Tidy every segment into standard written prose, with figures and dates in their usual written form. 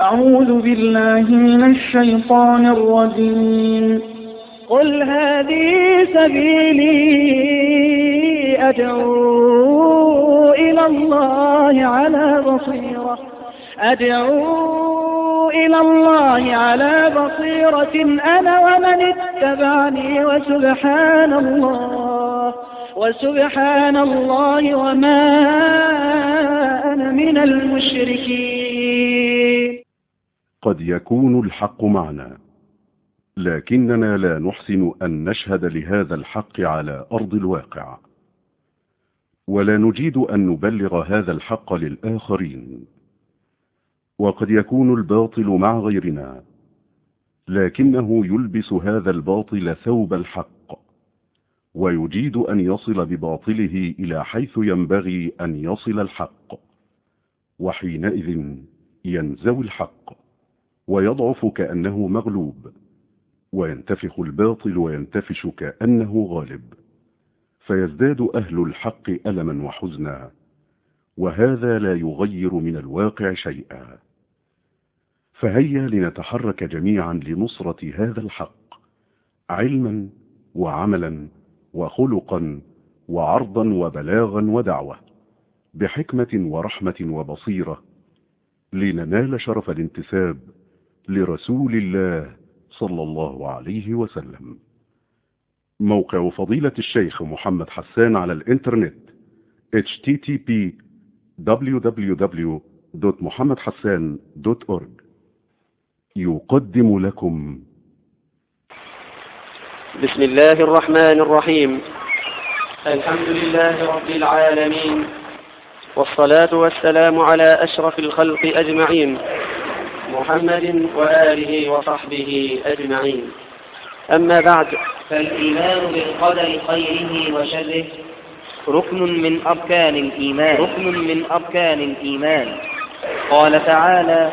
أعوذ بالله من الشيطان الرجيم. قل هذه سبيلي أدعو إلى الله على بصيرة أنا ومن اتبعني وسبحان الله وما أنا من المشركين. قد يكون الحق معنا، لكننا لا نحسن أن نشهد لهذا الحق على أرض الواقع، ولا نجيد أن نبلغ هذا الحق للآخرين. وقد يكون الباطل مع غيرنا، لكنه يلبس هذا الباطل ثوب الحق، ويجيد أن يصل بباطله إلى حيث ينبغي أن يصل الحق، وحينئذ ينزوي الحق ويضعف كأنه مغلوب، وينتفخ الباطل وينتفش كأنه غالب، فيزداد أهل الحق ألما وحزنا، وهذا لا يغير من الواقع شيئا. فهيا لنتحرك جميعا لنصرة هذا الحق، علما وعملا وخلقا وعرضا وبلاغا ودعوة، بحكمة ورحمة وبصيرة، لننال شرف الانتساب لرسول الله صلى الله عليه وسلم. موقع فضيلة الشيخ محمد حسان على الإنترنت http://www.muhammadhassan.org يقدم لكم بسم الله الرحمن الرحيم. الحمد لله رب العالمين، والصلاة والسلام على أشرف الخلق أجمعين، محمد وآله وصحبه أجمعين. أما بعد، فالإيمان بالقدر خيره وشره ركن من أركان الإيمان. قال تعالى: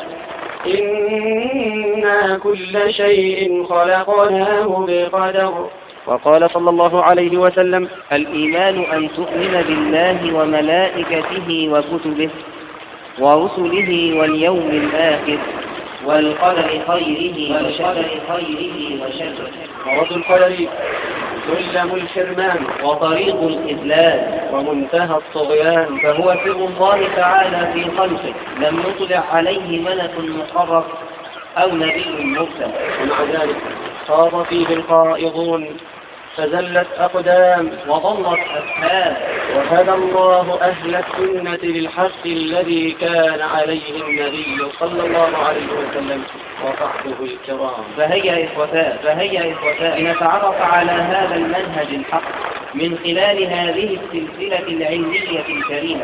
إنا كل شيء خلقناه بقدر. وقال صلى الله عليه وسلم: الإيمان أن تؤمن بالله وملائكته وكتبه ورسله واليوم الآخر والقدر خيره وشره. ورد القدر سلم الحرمان وطريق الإذلال ومنتهى الطغيان، فهو سر الله تعالى في خلقه لم يطلع عليه ملك مقرب أو نبي مرسل، ومع ذلك خاض فيه القائضون فزلت أقدام وضلت أسهام، وهدى الله أهل السنة للحق الذي كان عليه النبي صلى الله عليه وسلم وصحبه الكرام. فهيا إخوتان لنتعرف على هذا المنهج الحق من خلال هذه السلسلة العلمية الكريمة،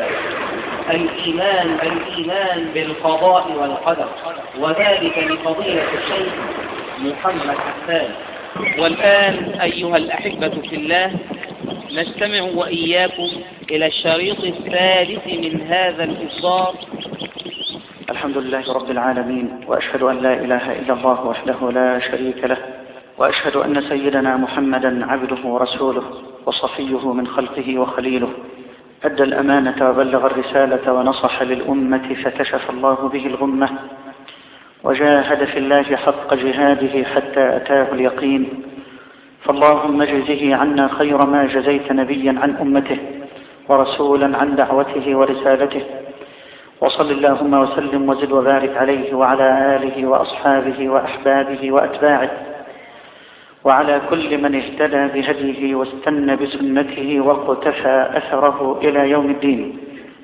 الإيمان بالقضاء والقدر، وذلك لفضيلة الشيخ محمد حسان. والآن أيها الأحبة في الله، نستمع وإياكم إلى الشريط الثالث من هذا الإصدار. الحمد لله رب العالمين، وأشهد أن لا إله إلا الله وحده لا شريك له، وأشهد أن سيدنا محمدا عبده ورسوله وصفيه من خلقه وخليله، أدى الأمانة وبلغ الرسالة ونصح للأمة فكشف الله به الغمة، وجاهد في الله حق جهاده حتى أتاه اليقين. فاللهم اجزه عنا خير ما جزيت نبيا عن أمته ورسولا عن دعوته ورسالته، وصل اللهم وسلم وزد وبارك عليه وعلى آله وأصحابه وأحبابه وأتباعه وعلى كل من اهتدى بهديه واستنى بسنته واقتفى أثره إلى يوم الدين.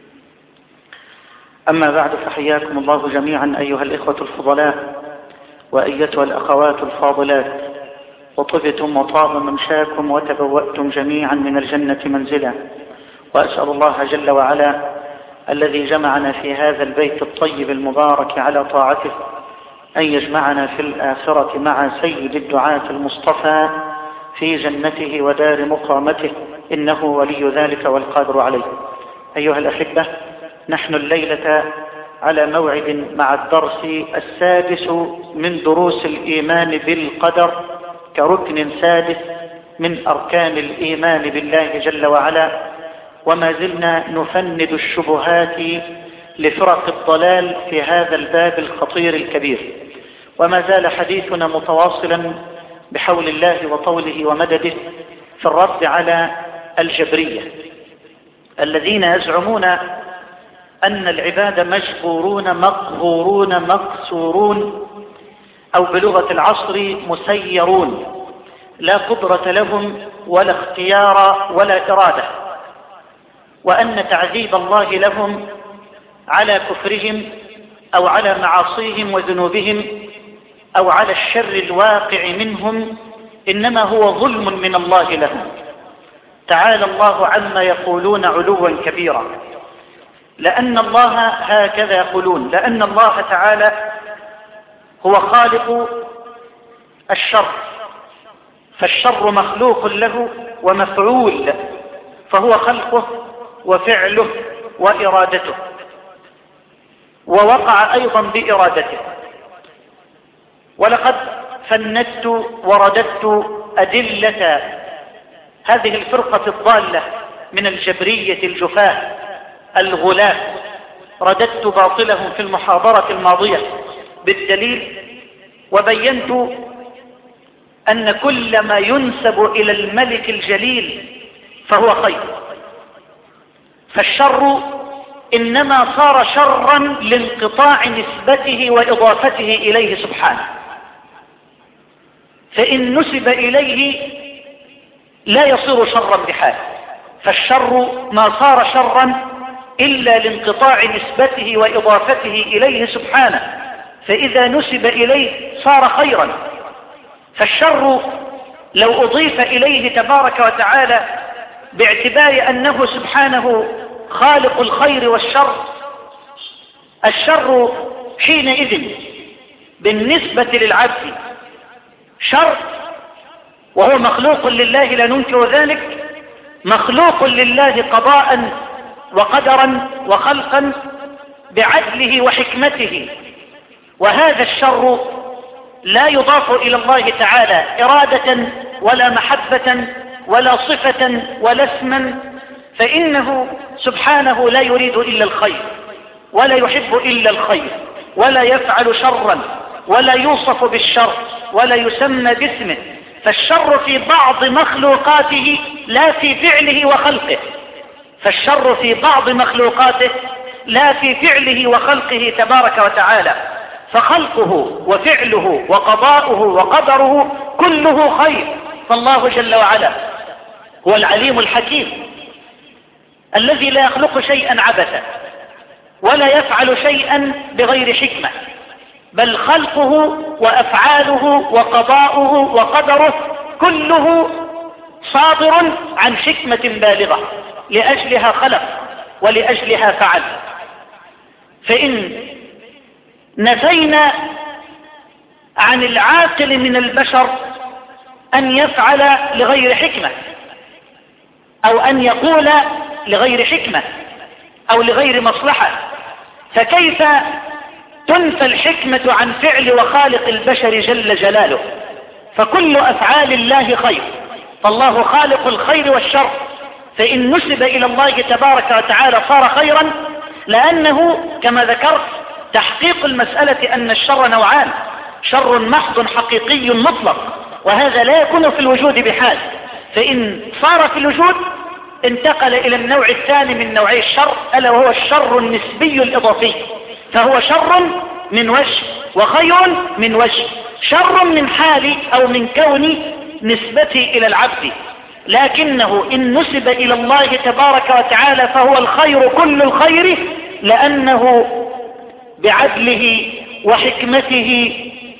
أما بعد، فحياكم الله جميعا أيها الإخوة الفضلاء وأيتها الأخوات الفاضلات، وطبتم وطاب ممشاكم وتبوأتم جميعا من الجنة منزلا. وأسأل الله جل وعلا الذي جمعنا في هذا البيت الطيب المبارك على طاعته أن يجمعنا في الآخرة مع سيد الدعاة المصطفى في جنته ودار مقامته، إنه ولي ذلك والقادر عليه. أيها الأحبة، نحن الليلة على موعد مع الدرس السادس من دروس الإيمان بالقدر كركن سادس من أركان الإيمان بالله جل وعلا، وما زلنا نفند الشبهات لفرق الضلال في هذا الباب الخطير الكبير. وما زال حديثنا متواصلا بحول الله وطوله ومدده في الرد على الجبرية الذين يزعمون أن العباد مجبورون مقهورون مقصورون، أو بلغة العصر مسيرون، لا قدرة لهم ولا اختيار ولا إرادة، وأن تعذيب الله لهم على كفرهم أو على معاصيهم وذنوبهم أو على الشر الواقع منهم إنما هو ظلم من الله لهم. تعالى الله عما يقولون علوا كبيرا، لأن الله هكذا يقولون، لأن الله تعالى هو خالق الشر، فالشر مخلوق له ومفعول، فهو خلقه وفعله وإرادته، ووقع أيضا بإرادته. ولقد فندت ورددت أدلة هذه الفرقة الضالة من الجبرية الجفاة الغلاة، رددت باطلهم في المحاضرة الماضية بالدليل، وبينت أن كل ما ينسب إلى الملك الجليل فهو خير، فالشر إنما صار شرا لانقطاع نسبته وإضافته إليه سبحانه، فإن نسب إليه لا يصير شرا بحال، فالشر ما صار شرا إلا لانقطاع نسبته وإضافته إليه سبحانه، فإذا نسب إليه صار خيرا. فالشر لو أضيف إليه تبارك وتعالى باعتبار أنه سبحانه خالق الخير والشر، الشر حينئذ بالنسبة للعبد شر، وهو مخلوق لله لا ننكر ذلك، مخلوق لله قضاء وقدرا وخلقا بعدله وحكمته، وهذا الشر لا يضاف إلى الله تعالى إرادة ولا محبة ولا صفة ولا اسما، فإنه سبحانه لا يريد إلا الخير ولا يحب إلا الخير، ولا يفعل شرا ولا يوصف بالشر ولا يسمى باسمه. فالشر في بعض مخلوقاته لا في فعله وخلقه، فالشر في بعض مخلوقاته لا في فعله وخلقه تبارك وتعالى، فخلقه وفعله وقضاؤه وقدره كله خير. فالله جل وعلا هو العليم الحكيم الذي لا يخلق شيئا عبثا ولا يفعل شيئا بغير حكمة، بل خلقه وأفعاله وقضاؤه وقدره كله صادر عن حكمة بالغة، لأجلها خلق ولأجلها فعل. فإن نفينا عن العاقل من البشر أن يفعل لغير حكمة أو أن يقول لغير حكمة أو لغير مصلحة، فكيف تنفى الحكمة عن فعل وخالق البشر جل جلاله؟ فكل أفعال الله خير، فالله خالق الخير والشر، فإن نسب إلى الله تبارك وتعالى صار خيرا، لأنه كما ذكرت تحقيق المسألة أن الشر نوعان، شر محض حقيقي مطلق، وهذا لا يكون في الوجود بحال، فإن صار في الوجود انتقل إلى النوع الثاني من نوعي الشر، ألا وهو الشر النسبي الإضافي، فهو شر من وجه وخير من وجه، شر من حال أو من كون نسبته إلى العبد، لكنه إن نسب إلى الله تبارك وتعالى فهو الخير كل الخير، لأنه بعدله وحكمته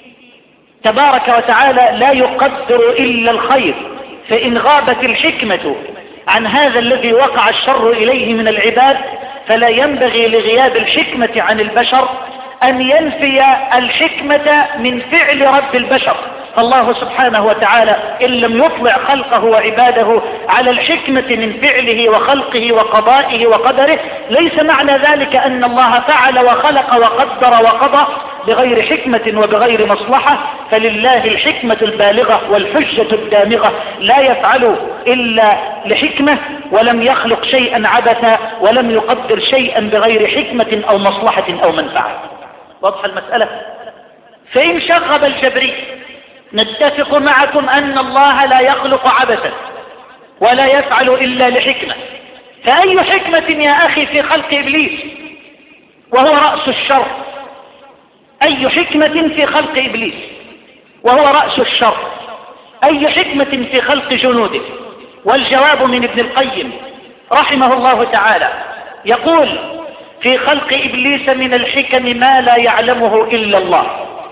تبارك وتعالى لا يقدر إلا الخير. فإن غابت الحكمة عن هذا الذي وقع الشر إليه من العباد، فلا ينبغي لغياب الحكمة عن البشر أن ينفي الحكمة من فعل رب البشر. فالله سبحانه وتعالى إن لم يطلع خلقه وعباده على الحكمة من فعله وخلقه وقضائه وقدره، ليس معنى ذلك أن الله فعل وخلق وقدر وقضى بغير حكمة وبغير مصلحة، فلله الحكمة البالغة والحجة الدامغة، لا يفعل إلا لحكمة، ولم يخلق شيئا عبثا، ولم يقدر شيئا بغير حكمة أو مصلحة أو منفعة. واضحة المسألة؟ فإن شغب الجبري نتفق معكم أن الله لا يخلق عبثا ولا يفعل إلا لحكمة. فأي حكمة يا أخي في خلق إبليس وهو رأس الشر؟ أي حكمة في خلق إبليس وهو رأس الشر؟ أي حكمة في خلق جنوده؟ والجواب من ابن القيم رحمه الله تعالى، يقول في خلق إبليس من الحكم ما لا يعلمه إلا الله.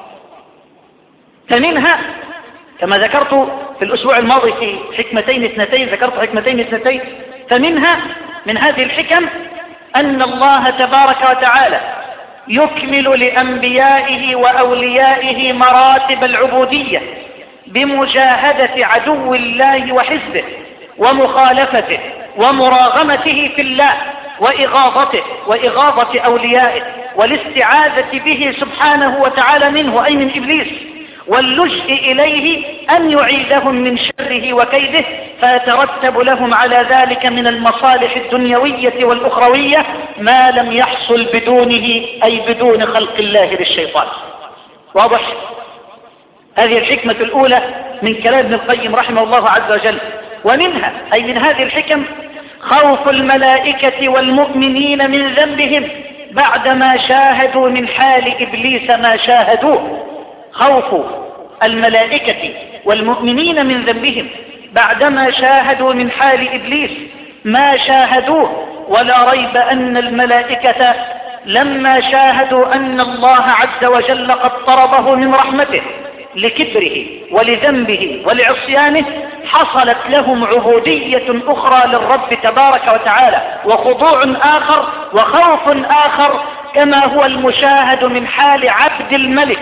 فمنها كما ذكرت في الأسبوع الماضي في حكمتين اثنتين، ذكرت حكمتين اثنتين، فمنها من هذه الحكم أن الله تبارك وتعالى يكمل لأنبيائه وأوليائه مراتب العبودية بمجاهدة عدو الله وحزبه ومخالفته ومراغمته في الله وإغاظة أوليائه والاستعاذة به سبحانه وتعالى منه أي من إبليس، واللجء إليه أن يعيدهم من شره وكيده، فيترتب لهم على ذلك من المصالح الدنيوية والأخروية ما لم يحصل بدونه، أي بدون خلق الله للشيطان. واضح؟ هذه الحكمة الأولى من كلام ابن القيم رحمه الله عز وجل. ومنها أي من هذه الحكم خوف الملائكة والمؤمنين من ذنبهم بعدما شاهدوا من حال إبليس ما شاهدوه. خوف الملائكة والمؤمنين من ذنبهم بعدما شاهدوا من حال إبليس ما شاهدوه. ولا ريب أن الملائكة لما شاهدوا أن الله عز وجل قد طرده من رحمته لكبره ولذنبه ولعصيانه حصلت لهم عبودية أخرى للرب تبارك وتعالى وخضوع آخر وخوف آخر، كما هو المشاهد من حال عبد الملك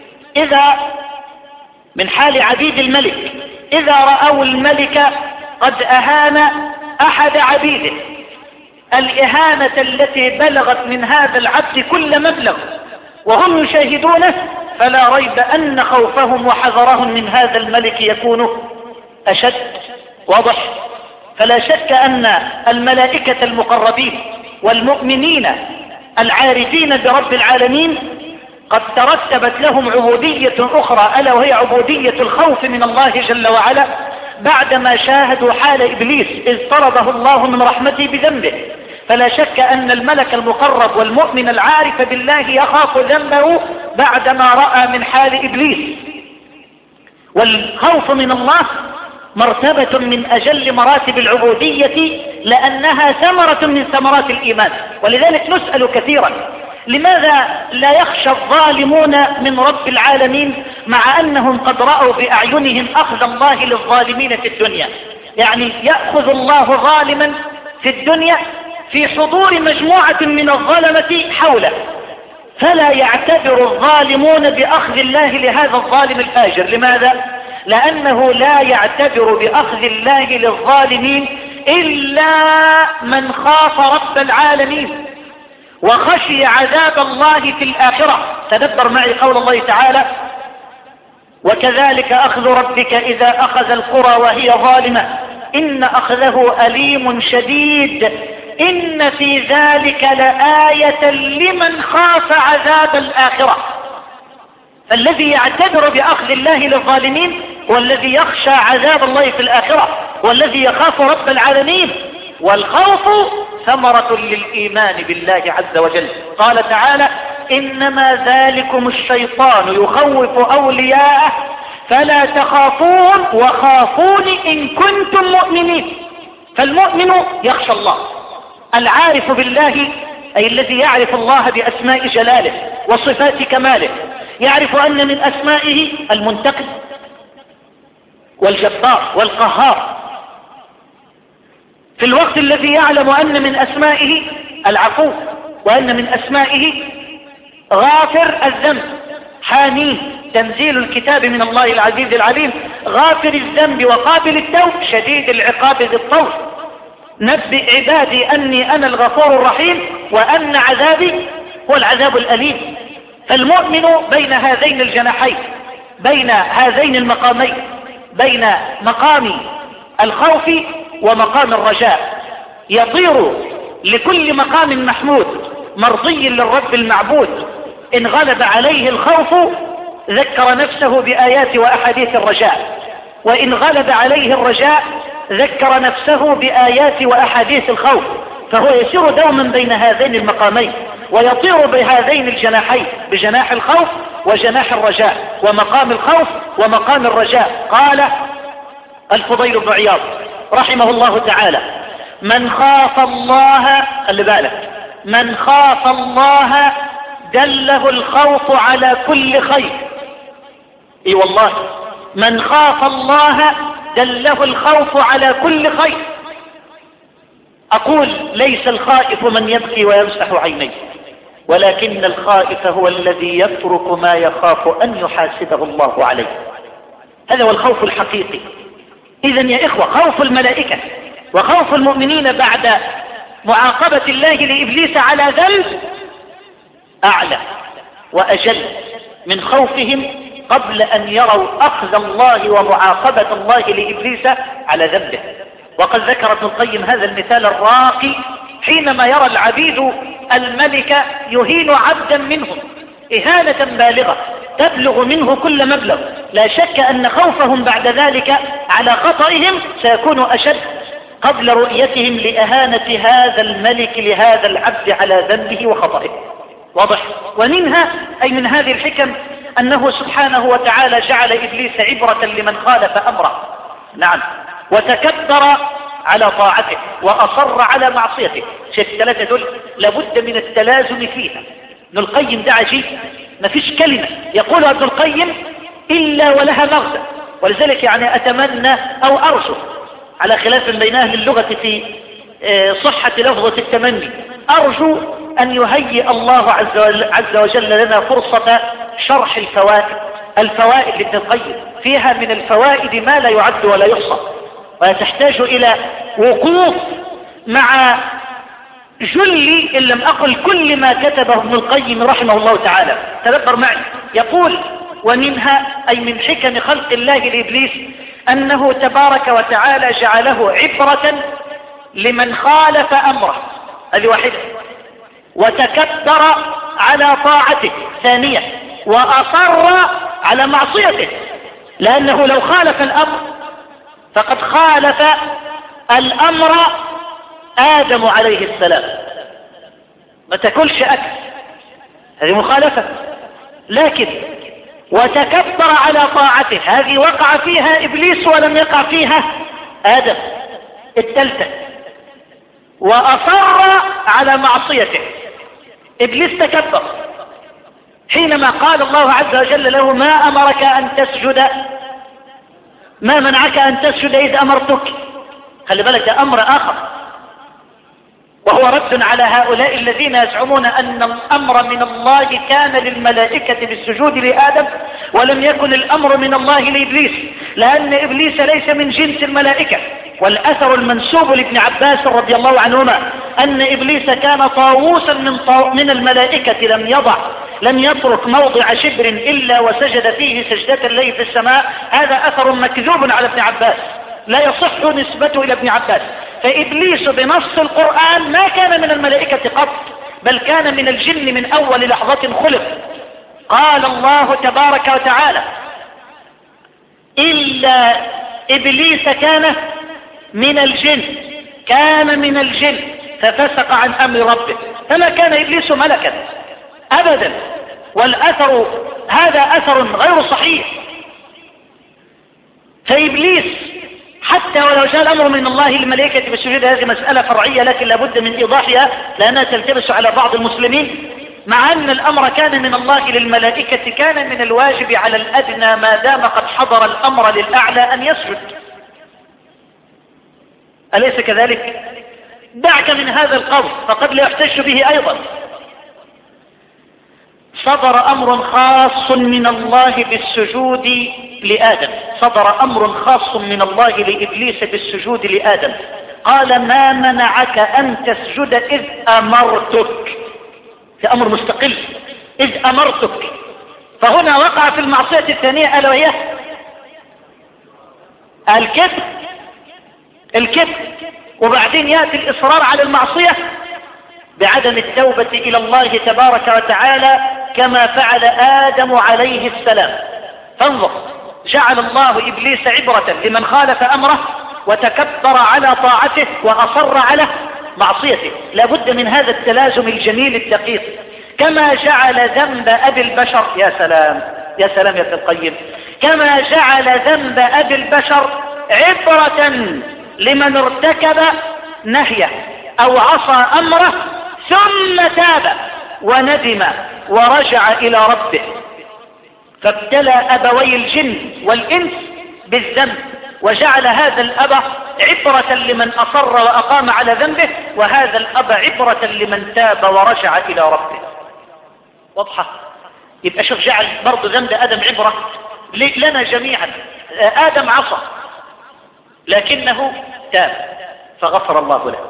من حال عبيد الملك إذا رأوا الملك قد أهان أحد عبيده الإهانة التي بلغت من هذا العبد كل مبلغ وهم يشاهدونه، فلا ريب أن خوفهم وحذرهم من هذا الملك يكون أشد. واضح؟ فلا شك أن الملائكة المقربين والمؤمنين العارفين برب العالمين قد ترتبت لهم عبودية أخرى، ألا وهي عبودية الخوف من الله جل وعلا بعدما شاهدوا حال إبليس إذ طرده الله من رحمته بذنبه. فلا شك أن الملك المقرب والمؤمن العارف بالله يخاف ذنبه بعدما رأى من حال إبليس. والخوف من الله مرتبة من أجل مراتب العبودية لأنها ثمرة من ثمرات الإيمان. ولذلك نسأل كثيرا لماذا لا يخشى الظالمون من رب العالمين مع أنهم قد رأوا بأعينهم أخذ الله للظالمين في الدنيا؟ يعني يأخذ الله ظالما في الدنيا في حضور مجموعة من الظلمة حوله، فلا يعتبر الظالمون بأخذ الله لهذا الظالم الفاجر. لماذا؟ لأنه لا يعتبر بأخذ الله للظالمين إلا من خاف رب العالمين وخشي عذاب الله في الآخرة. تدبر معي قول الله تعالى: وكذلك أخذ ربك إذا أخذ القرى وهي ظالمة إن أخذه أليم شديد إن في ذلك لآية لمن خاف عذاب الآخرة. فالذي يعتبر بأخذ الله للظالمين والذي يخشى عذاب الله في الآخرة والذي يخاف رب العالمين. والخوف ثمرة للإيمان بالله عز وجل. قال تعالى: إنما ذلكم الشيطان يخوف أولياءه فلا تخافون وخافون إن كنتم مؤمنين. فالمؤمن يخشى الله، العارف بالله أي الذي يعرف الله بأسماء جلاله وصفات كماله، يعرف أن من أسمائه المنتقم والجبار والقهار، في الوقت الذي يعلم أن من أسمائه العفو وأن من أسمائه غافر الذنب، حاميه تنزيل الكتاب من الله العزيز العليم، غافر الذنب وقابل التوب شديد العقاب ذي الطول، نبئ عبادي أني أنا الغفور الرحيم وأن عذابي هو العذاب الأليم. فالمؤمن بين هذين الجناحين، بين هذين المقامين، بين مقام الخوف ومقام الرجاء، يطير لكل مقام محمود مرضي للرب المعبود. إن غلب عليه الخوف ذكر نفسه بآيات وأحاديث الرجاء، وإن غلب عليه الرجاء ذكر نفسه بآيات وأحاديث الخوف، فهو يسير دوما بين هذين المقامين، ويطير بهذين الجناحين، بجناح الخوف وجناح الرجاء، ومقام الخوف ومقام الرجاء. قال الفضيل بن عياض رحمه الله تعالى: من خاف الله، خلي بالك، من خاف الله دله الخوف على كل خير. اي والله، من خاف الله دله الخوف على كل خير. أقول: ليس الخائف من يبكي ويمسح عينيه، ولكن الخائف هو الذي يترك ما يخاف أن يحاسبه الله عليه. هذا هو الخوف الحقيقي. إذن يا إخوة، خوف الملائكة وخوف المؤمنين بعد معاقبة الله لإبليس على ذنب أعلى وأجل من خوفهم قبل أن يروا أخذ الله ومعاقبة الله لإبليس على ذنبه. وقد ذكر ابن القيم هذا المثال الراقي حينما يرى العبيد الملك يهين عبدا منهم إهانة بالغة تبلغ منه كل مبلغ. لا شك أن خوفهم بعد ذلك على خطئهم سيكون أشد قبل رؤيتهم لإهانة هذا الملك لهذا العبد على ذنبه وخطئه. واضح؟ ومنها أي من هذه الحكم أنه سبحانه وتعالى جعل إبليس عبرة لمن خالف أمره. نعم، وتكبر على طاعته وأصر على معصيته. شيء الثلاثة دول لابد من التلازم فيها. ابن القيم ده عجيب، ما فيش كلمة يقولها ابن القيم إلا ولها مغزى. ولذلك يعني أتمنى أو أرجو، على خلاف بين أهل اللغة في صحة لفظة التمني، أرجو أن يهيئ الله عز وجل لنا فرصة شرح الفوائد لابن القيم. فيها من الفوائد ما لا يعد ولا يحصى، وتحتاج إلى وقوف مع جل إن لم أقل كل ما كتبه ابن القيم رحمه الله تعالى. تدبر معي، يقول: ومنها أي من حكم خلق الله لإبليس أنه تبارك وتعالى جعله عبرة لمن خالف أمره، هذه واحدة، وتكبر على طاعته، ثانية، وأصر على معصيته، لأنه لو خالف الأمر فقد خالف الأمر آدم عليه السلام. ما تاكلش أكل، هذه مخالفة. لكن وتكبر على طاعته، هذه وقع فيها إبليس ولم يقع فيها آدم. الثالثة، وأصر على معصيته. إبليس تكبر حينما قال الله عز وجل له: ما أمرك أن تسجد، ما منعك أن تسجد إذ أمرتك. خلي بالك، ده أمر آخر، وهو رد على هؤلاء الذين يزعمون أن الأمر من الله كان للملائكة بالسجود لآدم ولم يكن الأمر من الله لإبليس، لأن إبليس ليس من جنس الملائكة. والأثر المنسوب لابن عباس رضي الله عنهما أن إبليس كان طاووسا من الملائكة، لم يترك موضع شبر إلا وسجد فيه سجدة الليل في السماء. هذا أثر مكذوب على ابن عباس، لا يصح نسبته إلى ابن عباس. فإبليس بنص القرآن ما كان من الملائكة قط، بل كان من الجن من أول لحظة خلق. قال الله تبارك وتعالى: إلا إبليس كان من الجن ففسق عن أمر ربه. فما كان إبليس ملكا أبدا، والأثر هذا أثر غير صحيح. فإبليس حتى ولو جاء الأمر من الله للملائكة بالسجود، هذه مسألة فرعية لكن لابد من إيضاحها لأنها تلتبس على بعض المسلمين. مع أن الأمر كان من الله للملائكة، كان من الواجب على الأدنى ما دام قد حضر الأمر للأعلى أن يسجد، أليس كذلك؟ دعك من هذا القول فقد لا يحتج به أيضا. صدر أمر خاص من الله بالسجود لآدم، صدر أمر خاص من الله لإبليس بالسجود لآدم. قال: ما منعك أن تسجد إذ أمرتك. في أمر مستقل، إذ أمرتك. فهنا وقع في المعصية الثانية ألا وهي الكبر. الكبر، وبعدين يأتي الإصرار على المعصية بعدم التوبة إلى الله تبارك وتعالى كما فعل آدم عليه السلام. فانظر، جعل الله إبليس عبرة لمن خالف أمره وتكبر على طاعته وأصر على معصيته. لابد من هذا التلازم الجميل الدقيق. كما جعل ذنب أبي البشر، يا سلام يا سلام يا ابن القيم، كما جعل ذنب أبي البشر عبرة لمن ارتكب نهيه أو عصى أمره ثم تاب وندم ورجع إلى ربه، فابتلى أبوي الجن والإنس بالذنب وجعل هذا الأب عبرة لمن أصر وأقام على ذنبه، وهذا الأب عبرة لمن تاب ورجع إلى ربه. واضحة؟ يبقى شوف، جعل برضو ذنب آدم عبرة لنا جميعا. آدم عصى لكنه تاب فغفر الله له.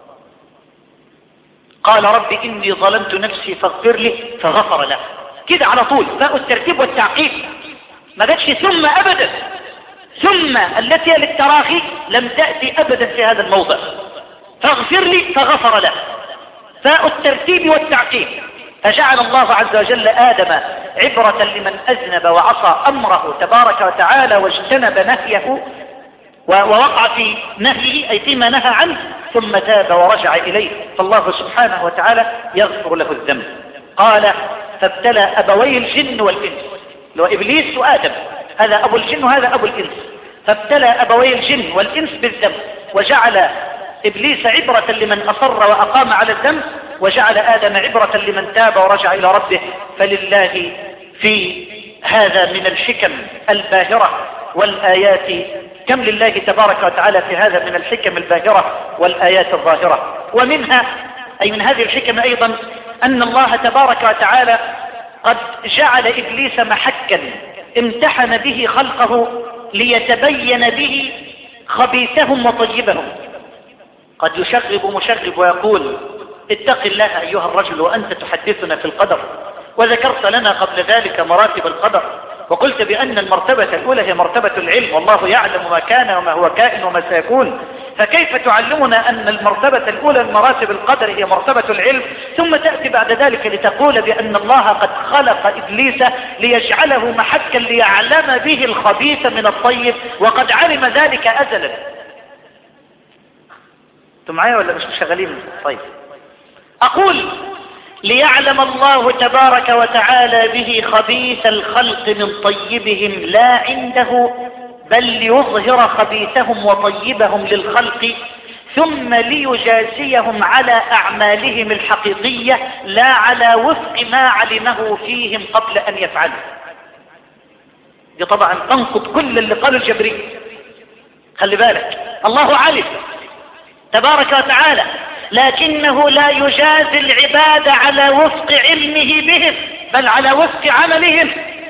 قال رب إني ظلمت نفسي فاغفر لي فغفر له. كده على طول بقوا الترتيب والتعقيب، ما جاتش ثم أبدا. ثم التي للتراخي لم تأتي أبدا في هذا الموضع. فاغفر لي فغفر له، فاء الترتيب والتعقيب. فجعل الله عز وجل آدم عبرة لمن أذنب وعصى أمره تبارك وتعالى واجتنب نهيه ووقع في نهيه أي فيما نهى عنه، ثم تاب ورجع إليه، فالله سبحانه وتعالى يغفر له الذنب. قال فابتلى أبوي الجن والإنس، لو إبليس وآدم، هذا أبو الجن وهذا أبو الإنس. فابتلى أبوي الجن والإنس بالذنب وجعل إبليس عبرة لمن أصر وأقام على الذنب، وجعل آدم عبرة لمن تاب ورجع إلى ربه. فلله في هذا من الحكم الباهرة والآيات، كم لله تبارك وتعالى في هذا من الحكم الباهرة والآيات الظاهرة. ومنها أي من هذه الحكم أيضا أن الله تبارك وتعالى قد جعل إبليس محكا امتحن به خلقه ليتبين به خبيثهم وطيبهم. قد يشغب مشغب ويقول اتق الله أيها الرجل وأنت تحدثنا في القدر، وذكرت لنا قبل ذلك مراتب القدر، وقلت بأن المرتبة الأولى هي مرتبة العلم، والله يعلم ما كان وما هو كائن وما سيكون، فكيف تعلمنا أن المرتبة الأولى من مراتب القدر هي مرتبة العلم، ثم تأتي بعد ذلك لتقول بأن الله قد خلق إبليس ليجعله محكا ليعلم به الخبيث من الطيب، وقد علم ذلك أزلا. انتم معايا ولا مش شغالين؟ طيب، أقول ليعلم الله تبارك وتعالى به خبيث الخلق من طيبهم لا عنده، بل ليظهر خبيثهم وطيبهم للخلق، ثم ليجازيهم على أعمالهم الحقيقية لا على وفق ما علمه فيهم قبل أن يفعلوا. دي طبعا تنقض كل اللي قاله الجبري. خلي بالك، الله علم تبارك وتعالى، لكنه لا يجازي العباد على وفق علمه بهم، بل على وفق عملهم،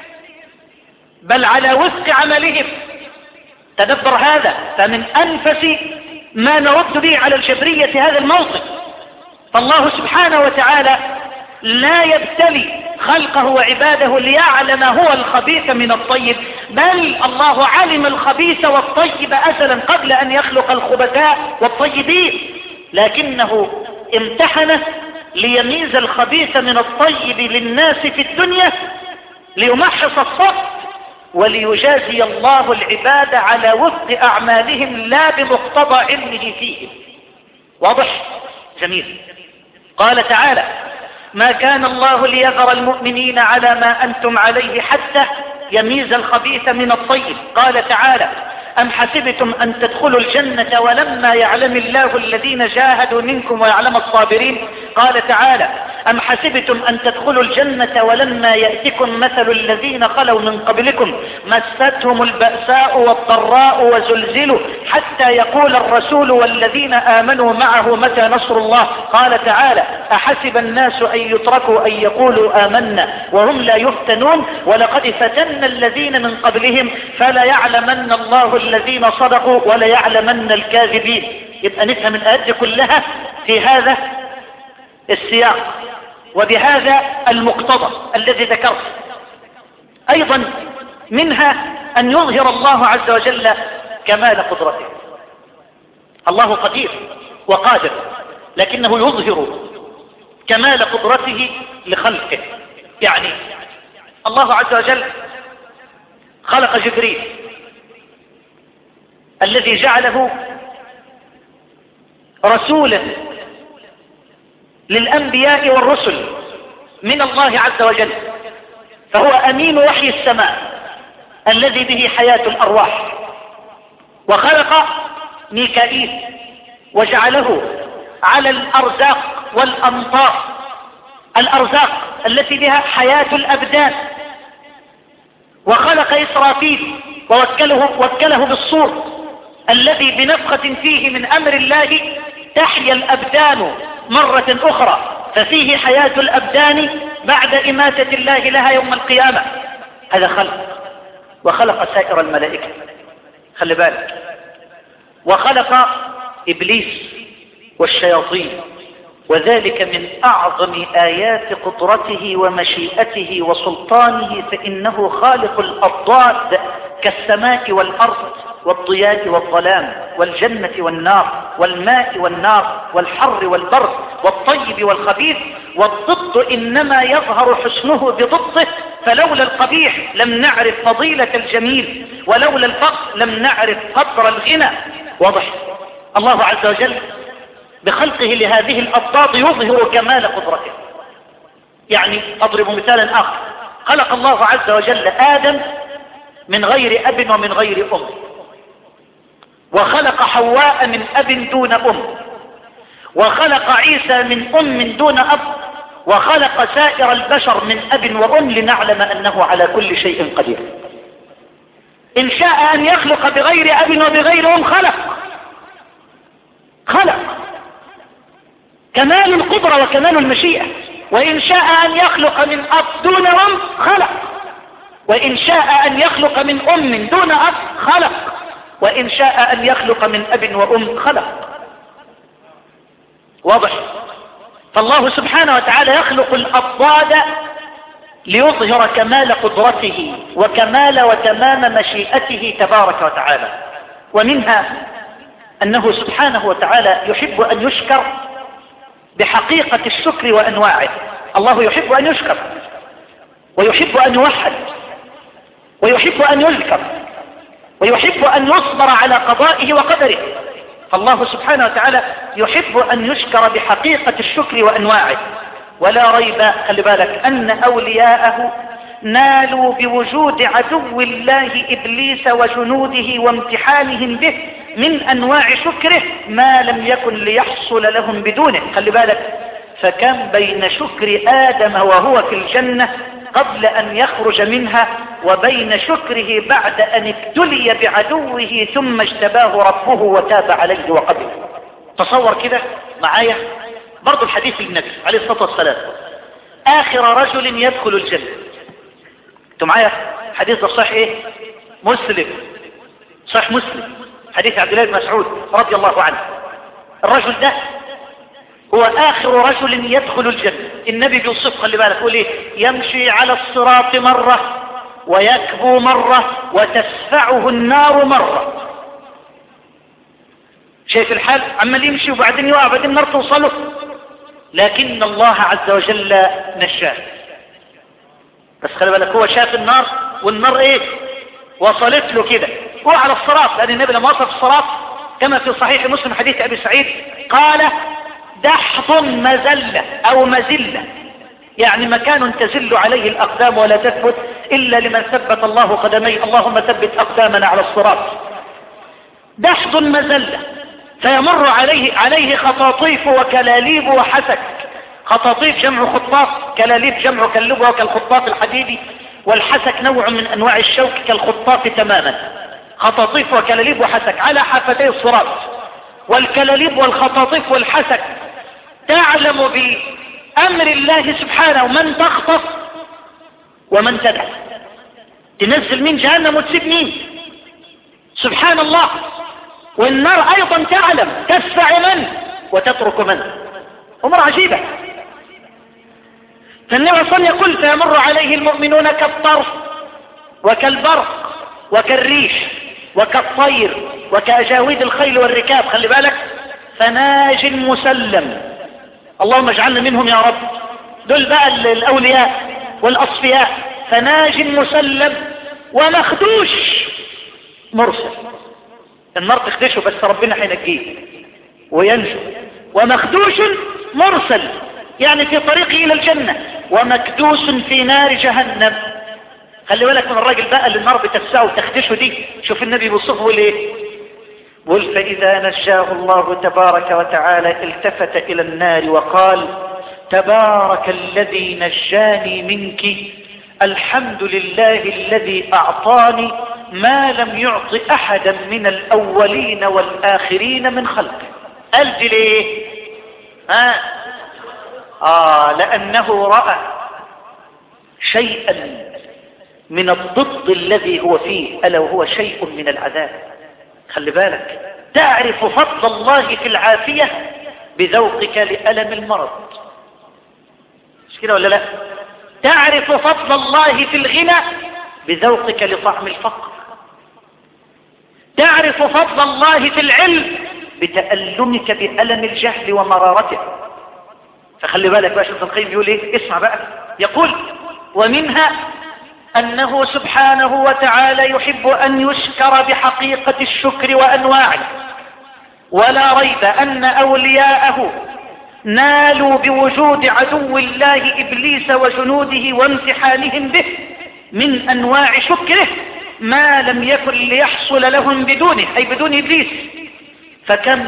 بل على وفق عملهم. تدبر هذا، فمن أنفس ما نرد به على الجبرية هذا الموقف. فالله سبحانه وتعالى لا يبتلي خلقه وعباده ليعلم هو الخبيث من الطيب، بل الله علم الخبيث والطيب أزلا قبل أن يخلق الخبثاء والطيبين، لكنه امتحنه ليميز الخبيث من الطيب للناس في الدنيا، ليمحص الصف، وليجازي الله العباد على وفق أعمالهم لا بمقتضى علمه فيهم. واضح؟ جميل. قال تعالى ما كان الله ليذر المؤمنين على ما أنتم عليه حتى يميز الخبيث من الطيب. قال تعالى أم حسبتم أن تدخلوا الجنة ولما يعلم الله الذين جاهدوا منكم ويعلم الصابرين. قال تعالى أم حسبتم أن تدخلوا الجنة ولما يأتكم مثل الذين خلوا من قبلكم مستهم البأساء والضراء وزلزلوا حتى يقول الرسول والذين آمنوا معه متى نصر الله. قال تعالى أحسب الناس أن يتركوا أن يقولوا آمنا وهم لا يفتنون ولقد فتنا الذين من قبلهم فلا يعلمن الله الذين صدقوا ولا يعلمن الكاذبين. يبقى نفهم الآيات كلها في هذا السياق وبهذا المقتضى الذي ذكرت. أيضا منها أن يظهر الله عز وجل كمال قدرته. الله قدير وقادر، لكنه يظهر كمال قدرته لخلقه. يعني الله عز وجل خلق جبريل الذي جعله رسولا للأنبياء والرسل من الله عز وجل، فهو أمين وحي السماء الذي به حياة الأرواح. وخلق ميكائيل وجعله على الأرزاق والأمطار، الأرزاق التي بها حياة الأبدان. وخلق إسرافيل ووكله بالصور الذي بنفخة فيه من أمر الله تحيا الأبدان مرة أخرى، ففيه حياة الأبدان بعد إماتة الله لها يوم القيامة. هذا خلق. وخلق سائر الملائكة، خلي بالك، وخلق إبليس والشياطين، وذلك من أعظم آيات قدرته ومشيئته وسلطانه، فإنه خالق الأضداد كالسماء والأرض والضياء والظلام والجنة والنار والماء والنار والحر والبرد والطيب والخبيث، والضد إنما يظهر حسنه بضده، فلولا القبيح لم نعرف فضيلة الجميل، ولولا الفقر لم نعرف قدر الغنى. واضح؟ الله عز وجل بخلقه لهذه الأضداد يظهر كمال قدرته. يعني أضرب مثالا آخر، خلق الله عز وجل آدم من غير أب ومن غير أم، وخلق حواء من أب دون أم، وخلق عيسى من أم دون أب، وخلق سائر البشر من أب وأم لنعلم أنه على كل شيء قدير. إن شاء أن يخلق بغير أب وبغير أم خلق كمال القدرة وكمال المشيئة. وإن شاء أن يخلق من أب دون أم خلق، وإن شاء أن يخلق من أم دون أب خلق، وإن شاء أن يخلق من أب وأم خلق. واضح؟ فالله سبحانه وتعالى يخلق الأضداد ليظهر كمال قدرته وكمال وتمام مشيئته تبارك وتعالى. ومنها أنه سبحانه وتعالى يحب أن يشكر بحقيقة الشكر وأنواعه. الله يحب أن يشكر، ويحب أن يوحد، ويحب أن يذكر، ويحب أن يصبر على قضائه وقدره. فالله سبحانه وتعالى يحب أن يشكر بحقيقة الشكر وأنواعه. ولا ريب، خلي بالك، أن أولياءه نالوا بوجود عدو الله إبليس وجنوده وامتحانهم به من أنواع شكره ما لم يكن ليحصل لهم بدونه. خلي بالك، فكم بين شكر آدم وهو في الجنة قبل أن يخرج منها، وبين شكره بعد أن ابتلي بعدوه ثم اجتباه ربه وتاب عليه وقبله. تصور كده معايا برضو الحديث للنبي عليه الصلاة والسلام، آخر رجل يدخل الجنة. انتوا معايا؟ حديث ده صحيح ايه؟ مسلم، صحيح مسلم، حديث عبد الله بن مسعود رضي الله عنه. الرجل ده هو آخر رجل يدخل الجنة. النبي بيوصف، خلي بالك، يقول ايه؟ يمشي على الصراط مرة ويكبو مرة وتسفعه النار مرة. شايف الحال؟ عمال يمشي وبعدين يقع، بعدين النار توصله، لكن الله عز وجل نشاه. بس خلي بالك، هو شاف النار والنار ايه؟ وصلت له كده. هو على الصراط، لأن النبي لما وصف الصراط كما في صحيح مسلم حديث أبي سعيد قال: دحض مزلة أو مزلة، يعني مكان تزل عليه الأقدام ولا تثبت إلا لمن ثبت الله قدميه. اللهم ثبت أقدامنا على الصراط. دحض مزلة، فيمر عليه خطاطيف وكلاليب وحسك. خطاطيف جمع خطاف، كلاليب جمع كلبة وكالخطاف الحديدي، والحسك نوع من أنواع الشوك كالخطاف تماما. خطاطيف وكلاليب وحسك على حافتي الصراط. والكلاليب والخطاطيف والحسك تعلم بأمر الله سبحانه من تخطف ومن تدع، تنزل من جهنم وتسيب مين، سبحان الله. والنار أيضا تعلم تدفع من وتترك من. أمر عجيبة. فالنبي صلى الله عليه وسلم يقول: فيمر عليه المؤمنون كالطرف وكالبرق وكالريح وكالطير وكأجاويد الخيل والركاب، خلي بالك، فناج مسلم، اللهم اجعلنا منهم يا رب. دول بقى الأولياء والأصفياء. فناج مسلم ومخدوش مرسل. النار تخدشه بس ربنا هينجيه وينجو. ومخدوش مرسل يعني في طريقه إلى الجنة، ومكدوس في نار جهنم. خلي بالك من الراجل بقى اللي النار بتفسعه وتخدشه دي. شوف النبي بيوصفه ليه؟ قل فإذا نجاه الله تبارك وتعالى التفت إلى النار وقال تبارك الذي نجاني منك، الحمد لله الذي أعطاني ما لم يعط أحدا من الأولين والآخرين من خلقه. قال دي ليه؟ لأنه رأى شيئا من الضد الذي هو فيه، ألا وهو شيء من العذاب. خلي بالك، تعرف فضل الله في العافية بذوقك لألم المرض، مش كده ولا لا؟ تعرف فضل الله في الغنى بذوقك لطعم الفقر. تعرف فضل الله في العلم بتألمك بألم الجهل ومرارته. فخلي بالك بقى، شوف القيم يقول ايه، اسمع بقى، يقول ومنها أنه سبحانه وتعالى يحب أن يشكر بحقيقة الشكر وأنواعه، ولا ريب أن أولياءه نالوا بوجود عدو الله إبليس وجنوده وامتحانهم به من أنواع شكره ما لم يكن ليحصل لهم بدونه، أي بدون إبليس. فكم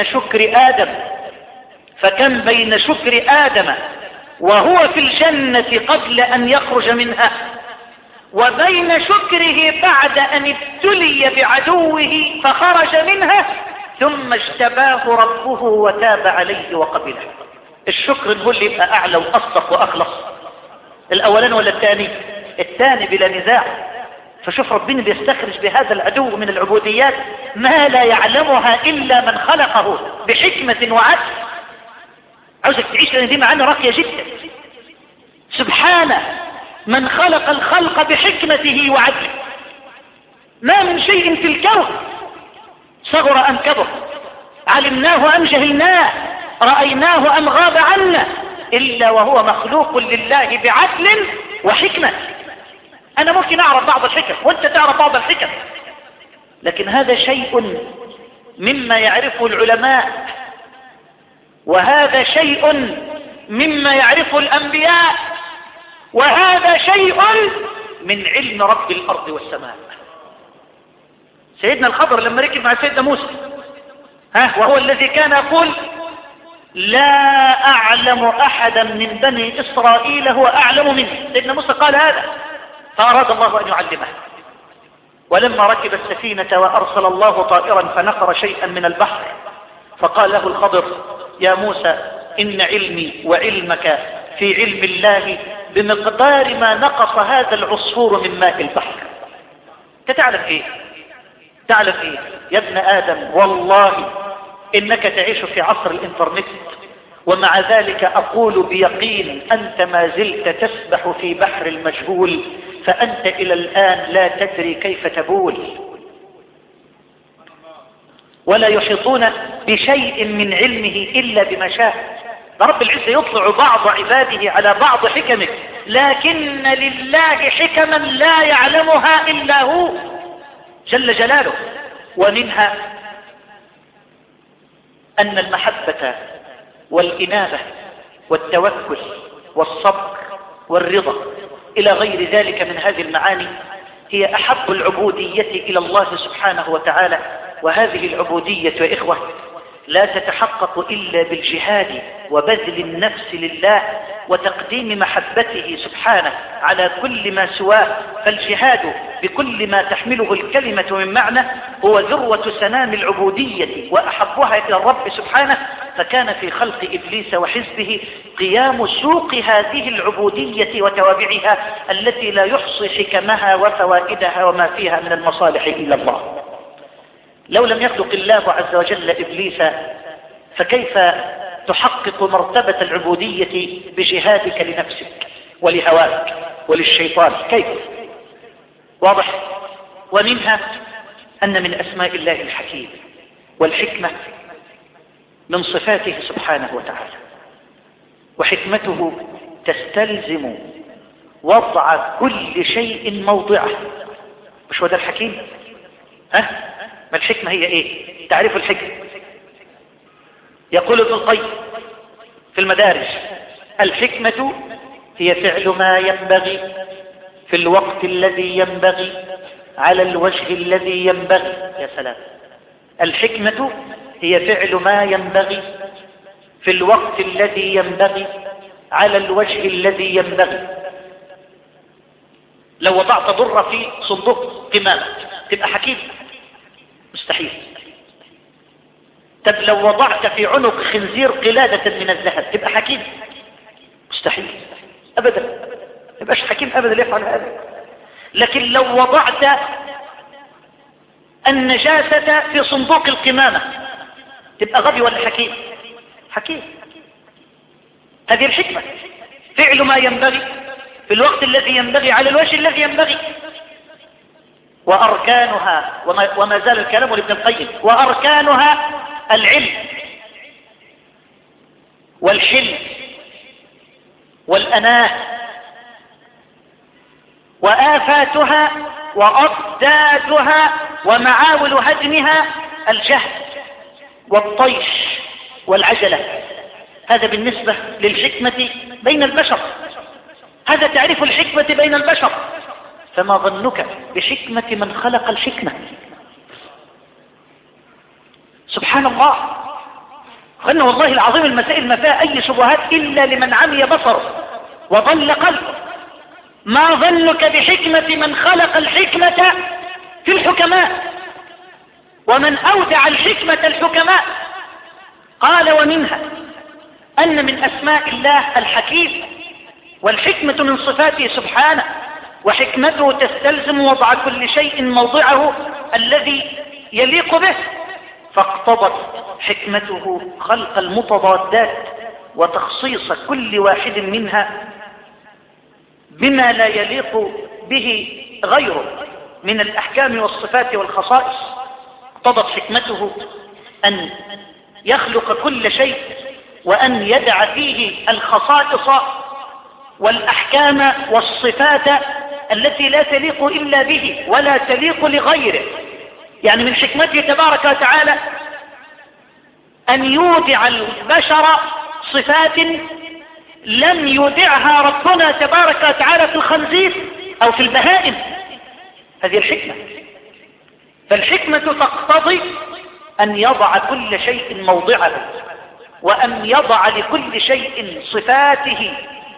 بين شكر آدم وهو في الجنة قبل أن يخرج منها، وبين شكره بعد أن ابتلي بعدوه فخرج منها ثم اجتباه ربه وتاب عليه وقبله. الشكر هو اللي يبقى أعلى وأصدق وأخلص، الأولان ولا الثاني؟ الثاني بلا نزاع. فشوف ربنا بيستخرج بهذا العدو من العبوديات ما لا يعلمها إلا من خلقه بحكمة وعدل. عاوزك تعيش لأن دي معانا راقية جدا. سبحانه من خلق الخلق بحكمته وعدله. ما من شيء في الكون صغر أم كبر، علمناه أم جهلناه، رأيناه أم غاب عنا، إلا وهو مخلوق لله بعدل وحكمة. أنا ممكن أعرف بعض الحكم وأنت تعرف بعض الحكم، لكن هذا شيء مما يعرفه العلماء، وهذا شيء مما يعرفه الأنبياء، وهذا شيء من علم رب الأرض والسماء. سيدنا الخضر لما ركب مع سيدنا موسى وهو الذي كان يقول لا أعلم أحدا من بني إسرائيل هو أعلم مني، سيدنا موسى قال هذا، فأراد الله أن يعلمه. ولما ركب السفينة وأرسل الله طائرا فنقر شيئا من البحر، فقال له الخضر يا موسى إن علمي وعلمك في علم الله بمقدار ما نقص هذا العصفور من ماء البحر. تعلم ايه يا ابن آدم؟ والله إنك تعيش في عصر الإنترنت، ومع ذلك أقول بيقين أنت ما زلت تسبح في بحر المجهول، فأنت إلى الآن لا تدري كيف تبول. ولا يحيطون بشيء من علمه إلا بما شاء. رب العزة يطلع بعض عباده على بعض حكمه، لكن لله حكما لا يعلمها إلا هو جل جلاله. ومنها أن المحبة والإنابة والتوكل والصبر والرضا إلى غير ذلك من هذه المعاني هي أحب العبودية إلى الله سبحانه وتعالى. وهذه العبودية يا إخوة لا تتحقق إلا بالجهاد وبذل النفس لله وتقديم محبته سبحانه على كل ما سواه. فالجهاد بكل ما تحمله الكلمة من معنى هو ذروة سنام العبودية وأحبها إلى الرب سبحانه. فكان في خلق إبليس وحزبه قيام سوق هذه العبودية وتوابعها التي لا يحصي حكمها وفوائدها وما فيها من المصالح إلا الله. لو لم يخلق الله عز وجل إبليس فكيف تحقق مرتبة العبودية بجهادك لنفسك ولهواك وللشيطان؟ كيف؟ واضح؟ ومنها أن من أسماء الله الحكيم، والحكمة من صفاته سبحانه وتعالى، وحكمته تستلزم وضع كل شيء موضعه. مش هو ده الحكيم؟ ما الحكمة هي ايه؟ تعريف الحكمة، يقول ابن القيم في المدارج: الحكمة هي فعل ما ينبغي في الوقت الذي ينبغي على الوجه الذي ينبغي. يا سلام! الحكمة هي فعل ما ينبغي في الوقت الذي ينبغي على الوجه الذي ينبغي. لو وضعت ضرة في صندوق قمامة تبقى حكيم؟ مستحيل. طب لو وضعت في عنق خنزير قلادة من الذهب تبقى حكيم؟ مستحيل أبدا، ما يبقاش حكيم أبدا يفعل هذا. لكن لو وضعت النجاسة في صندوق القمامة تبقى غبي ولا حكيم؟ حكيم. هذه الحكمة، فعل ما ينبغي في الوقت الذي ينبغي على الوجه الذي ينبغي. وأركانها، وما زال الكلام لابن القيم، وأركانها العلم والحلم والأناة، وآفاتها وأضدادها ومعاول هدمها الجهل والطيش والعجلة. هذا بالنسبة للحكمة بين البشر، هذا تعريف الحكمة بين البشر. فما ظنك بحكمة من خلق الحكمة؟ سبحان الله. وأن والله العظيم المسائل ما فيها أي شبهات إلا لمن عمي بصره وضل قلبه. ما ظنك بحكمة من خلق الحكمة في الحكماء ومن أودع الحكمة الحكماء؟ قال: ومنها أن من أسماء الله الحكيم، والحكمة من صفاته سبحانه، وحكمته تستلزم وضع كل شيء موضعه الذي يليق به، فاقتضت حكمته خلق المتضادات وتخصيص كل واحد منها بما لا يليق به غيره من الأحكام والصفات والخصائص. اقتضت حكمته أن يخلق كل شيء وأن يدع فيه الخصائص والأحكام والصفات التي لا تليق إلا به ولا تليق لغيره. يعني من حكمته تبارك وتعالى أن يودع البشر صفات لم يودعها ربنا تبارك وتعالى في الخنزير أو في البهائم. هذه الحكمة. فالحكمة تقتضي أن يضع كل شيء موضعه، وأن يضع لكل شيء صفاته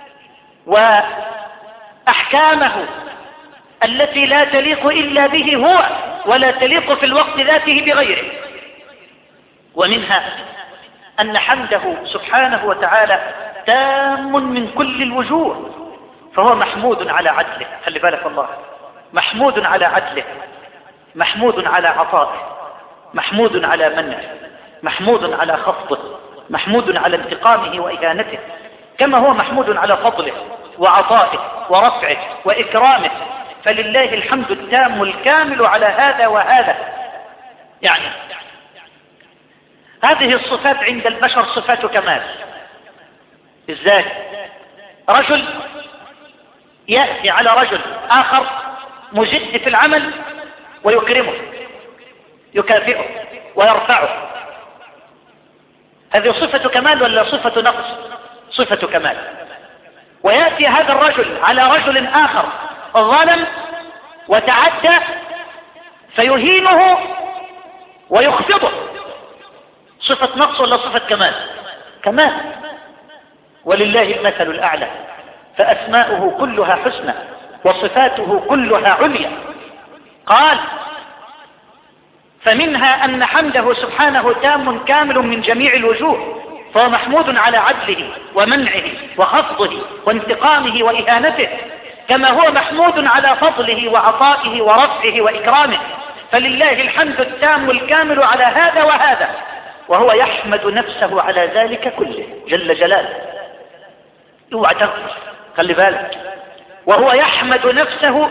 وأحكامه التي لا تليق إلا به هو ولا تليق في الوقت ذاته بغيره. ومنها أن حمده سبحانه وتعالى تام من كل الوجوه، فهو محمود على عدله. خلي بالك والله، محمود على عدله، محمود على عطائه، محمود على منعه، محمود على خفضه، محمود على انتقامه وإهانته، كما هو محمود على فضله وعطائه ورفعه وإكرامه. فلله الحمد التام الكامل على هذا وهذا. يعني هذه الصفات عند البشر صفات كمال. ازاي؟ رجل يأتي على رجل آخر مجد في العمل ويكرمه، يكافئه ويرفعه. هذه صفة كمال ولا صفة نقص؟ صفة كمال. ويأتي هذا الرجل على رجل آخر ظلم وتعدى فيهينه ويخفضه، صفة نقص ولا صفة كمال؟ كمال. ولله المثل الأعلى، فأسماؤه كلها حسنى وصفاته كلها عليا. قال: فمنها أن حمده سبحانه تام كامل من جميع الوجوه، فهو محمود على عدله ومنعه وخفضه وانتقامه وإهانته، كما هو محمود على فضله وعطائه ورفعه وإكرامه. فلله الحمد التام الكامل على هذا وهذا، وهو يحمد نفسه على ذلك كله جل جلاله. اوعى تغفل، خلي بالك. وهو يحمد نفسه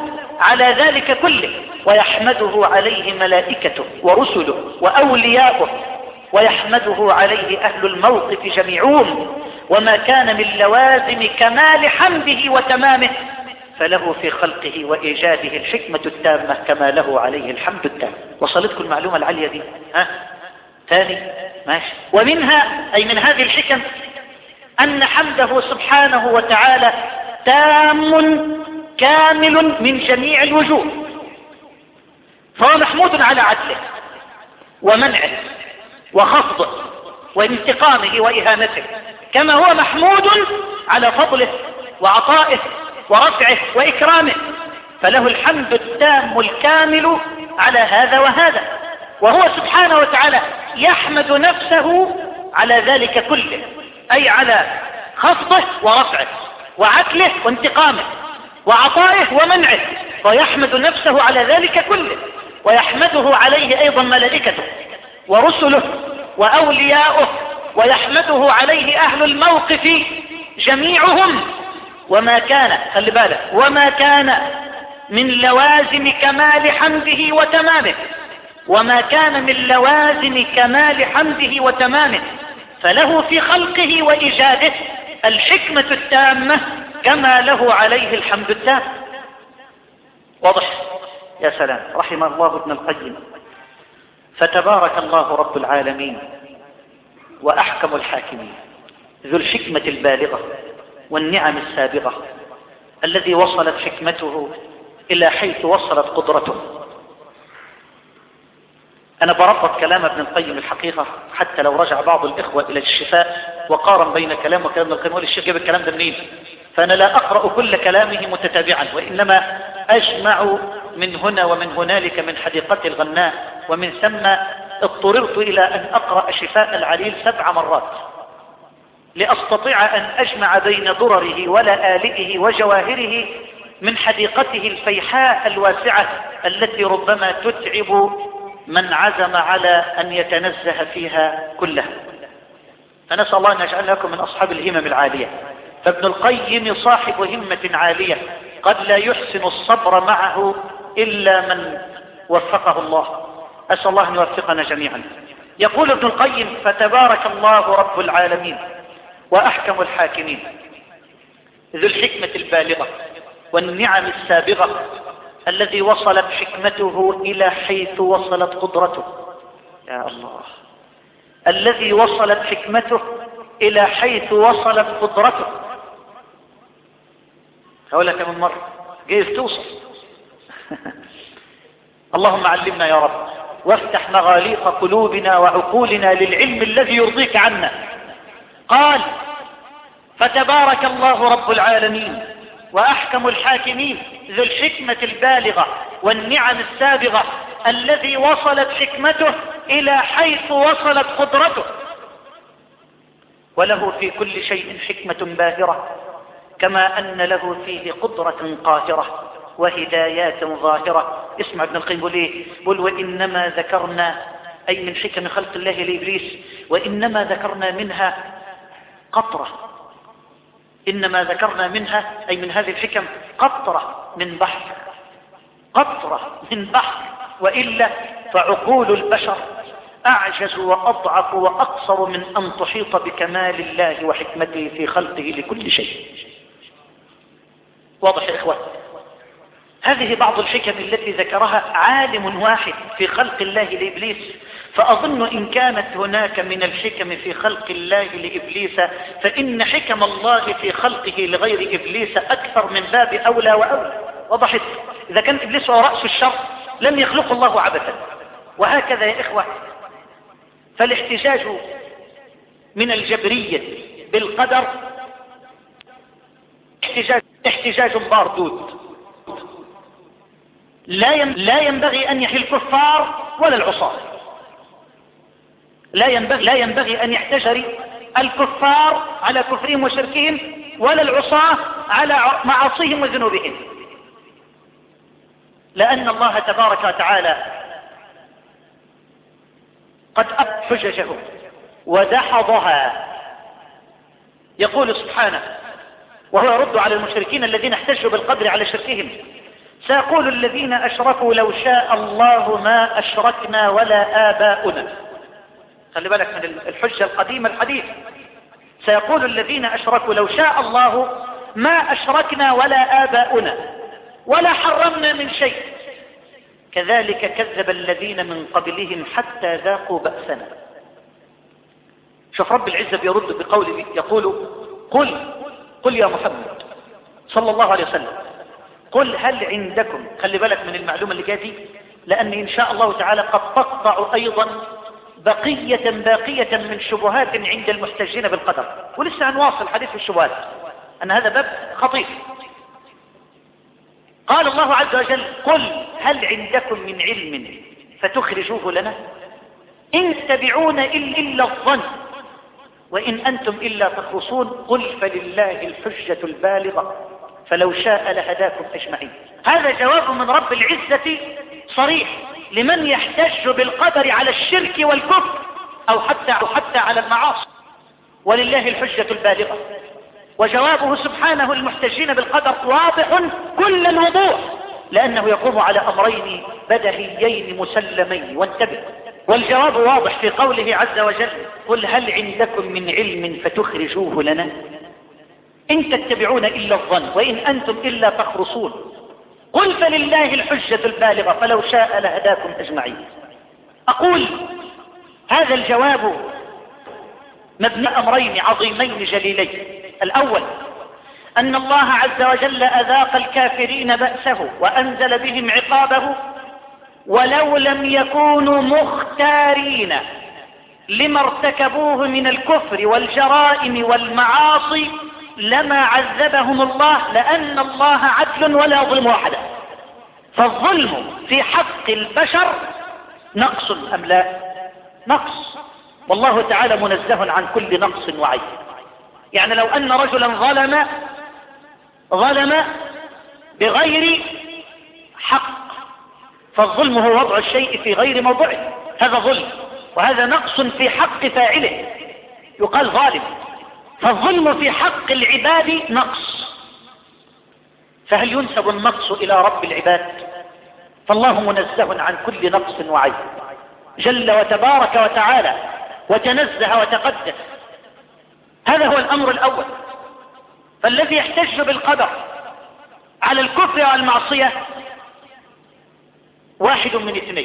على ذلك كله، ويحمده عليه ملائكته ورسله وأولياؤه، ويحمده عليه أهل الموقف جميعهم. وما كان من لوازم كمال حمده وتمامه فله في خلقه وإيجاده الحكمة التامة كما له عليه الحمد التام. وصلتكم المعلومة العالية دي؟ ثاني ماشي. ومنها أي من هذه الحكم أن حمده سبحانه وتعالى تام كامل من جميع الوجوه، فهو محمود على عدله ومنعه وخفضه وانتقامه وإهانته، كما هو محمود على فضله وعطائه ورفعه وإكرامه، فله الحمد التام الكامل على هذا وهذا. وهو سبحانه وتعالى يحمد نفسه على ذلك كله، أي على خفضه ورفعه وعدله وانتقامه وعطائه ومنعه، ويحمد نفسه على ذلك كله. ويحمده عليه أيضا ملائكته ورسله وأولياؤه، ويحمده عليه أهل الموقف جميعهم. وما كان، خلي بالك، وما كان من لوازم كمال حمده وتمامه، وما كان من لوازم كمال حمده وتمامه فله في خلقه وإيجاده الحكمة التامة كما له عليه الحمد التام. واضح؟ يا سلام، رحم الله ابن القيم. فتبارك الله رب العالمين وأحكم الحاكمين ذو الحكمة البالغة والنعم السابغة، الذي وصلت حكمته إلى حيث وصلت قدرته. أنا بربط كلام ابن القيم الحقيقة، حتى لو رجع بعض الإخوة إلى الشفاء وقارن بين كلام وكلام ابن القيم، والشيخ جاب الكلام ده منين؟ فأنا لا أقرأ كل كلامه متتابعا، وإنما أجمع من هنا ومن هنالك من حديقة الغناء، ومن ثم اضطررت إلى أن أقرأ شفاء العليل 7 مرات لأستطيع أن أجمع بين درره ولآلئه وجواهره من حديقته الفيحاء الواسعة التي ربما تتعب من عزم على أن يتنزه فيها كلها. فنسأل الله أن يجعل لكم من أصحاب الهمم العالية. فابن القيم صاحب همة عالية قد لا يحسن الصبر معه إلا من وفقه الله. أسأل الله أن يوفقنا جميعا. يقول ابن القيم: فتبارك الله رب العالمين وأحكم الحاكمين ذو الحكمة البالغة والنعم السابغة، الذي وصلت حكمته إلى حيث وصلت قدرته. يا الله، الذي وصلت حكمته إلى حيث وصلت قدرته. هقولها كم مرة جايز توصل. اللهم علمنا يا رب، وافتح مغاليق قلوبنا وعقولنا للعلم الذي يرضيك عنا. قال: فتبارك الله رب العالمين وأحكم الحاكمين ذو الحكمة البالغة والنعم السابغة، الذي وصلت حكمته إلى حيث وصلت قدرته، وله في كل شيء حكمة باهرة، كما أن له فيه قدرة قاهرة وهدايات ظاهرة. اسمع ابن القيم بيقول ايه؟ بيقول: وإنما ذكرنا، أي من حكم خلق الله لإبليس، وإنما ذكرنا منها قطرة. إنما ذكرنا منها، أي من هذه الحكم، قطرة من بحر، قطرة من بحر، وإلا فعقول البشر أعجز وأضعف وأقصر من أن تحيط بكمال الله وحكمته في خلقه لكل شيء. واضح يا إخوة؟ هذه بعض الحكم التي ذكرها عالم واحد في خلق الله لإبليس. فأظن إن كانت هناك من الحكم في خلق الله لإبليس، فإن حكم الله في خلقه لغير إبليس أكثر من باب أولى وأولى. وضحت؟ إذا كان إبليس هو رأس الشر لم يخلق الله عبثا. وهكذا يا إخوة، فالاحتجاج من الجبرية بالقدر احتجاج باردود، لا ينبغي أن يحل الكفار ولا العصاة. لا ينبغي أن يحتجر الكفار على كفرهم وشركهم، ولا العصاة على معاصيهم وذنوبهم، لأن الله تبارك وتعالى قد أبى حججهم ودحضها. يقول سبحانه وهو يرد على المشركين الذين احتجوا بالقدر على شركهم: سيقول الذين أشركوا لو شاء الله ما أشركنا ولا آباؤنا. خلي بالك من الحجة القديمة الحديث. سيقول الذين أشركوا لو شاء الله ما أشركنا ولا آباؤنا ولا حرمنا من شيء كذلك كذب الذين من قبلهم حتى ذاقوا بأسنا. شوف رب العزة بيرد بقوله يقول قل يا محمد صلى الله عليه وسلم قل هل عندكم، خلي بالك من المعلومة اللي جاتي، لأن إن شاء الله تعالى قد تقطع أيضا بقية باقية من شبهات عند المحتجين بالقدر، ولسه هنواصل حديث الشبهات أن هذا باب خطير. قال الله عز وجل قل هل عندكم من علم فتخرجوه لنا إن تتبعون إلا الظن وإن أنتم إلا تخرصون قل فلله الحجة البالغة فلو شاء لهداكم أجمعين. هذا جواب من رب العزة صريح لمن يحتج بالقدر على الشرك والكفر أو حتى على المعاصي، ولله الحجة البالغة. وجوابه سبحانه المحتجين بالقدر واضح كل الوضوح، لأنه يقوم على أمرين بدهيين مسلمين. وانتبه، والجواب واضح في قوله عز وجل قل هل عندكم من علم فتخرجوه لنا إن تتبعون إلا الظن وإن أنتم إلا تخرصون قل فلله الحجة البالغة فلو شاء لهداكم أجمعين. أقول هذا الجواب مبني أمرين عظيمين جليلين. الأول أن الله عز وجل أذاق الكافرين بأسه وأنزل بهم عقابه ولو لم يكونوا مختارين لما ارتكبوه من الكفر والجرائم والمعاصي لما عذبهم الله، لأن الله عدل ولا يظلم أحدا. فالظلم في حق البشر نقص أم لا؟ نقص، والله تعالى منزه عن كل نقص وعيب. يعني لو أن رجلا ظلم بغير حق فالظلم هو وضع الشيء في غير موضعه، هذا ظلم، وهذا نقص في حق فاعله يقال ظالم. فالظلم في حق العباد نقص، فهل ينسب النقص إلى رب العباد؟ فالله منزه عن كل نقص وعيب جل وتبارك وتعالى وتنزه وتقدس. هذا هو الأمر الأول. فالذي يحتج بالقدر على الكفر والمعصية واحد من اثنين: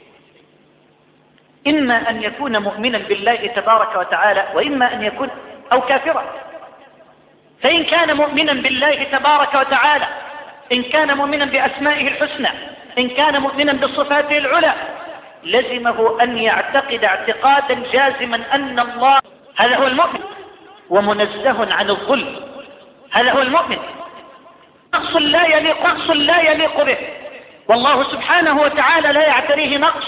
إما أن يكون مؤمنا بالله تبارك وتعالى وإما أن يكون أو كافرا. فإن كان مؤمنا بالله تبارك وتعالى، إن كان مؤمنا بأسمائه الحسنى، إن كان مؤمنا بصفاته العلى، لزمه أن يعتقد اعتقادا جازما أن الله، هذا هو المؤمن، ومنزه عن الظلم، هذا هو المؤمن. نقص لا يليق به، والله سبحانه وتعالى لا يعتريه نقص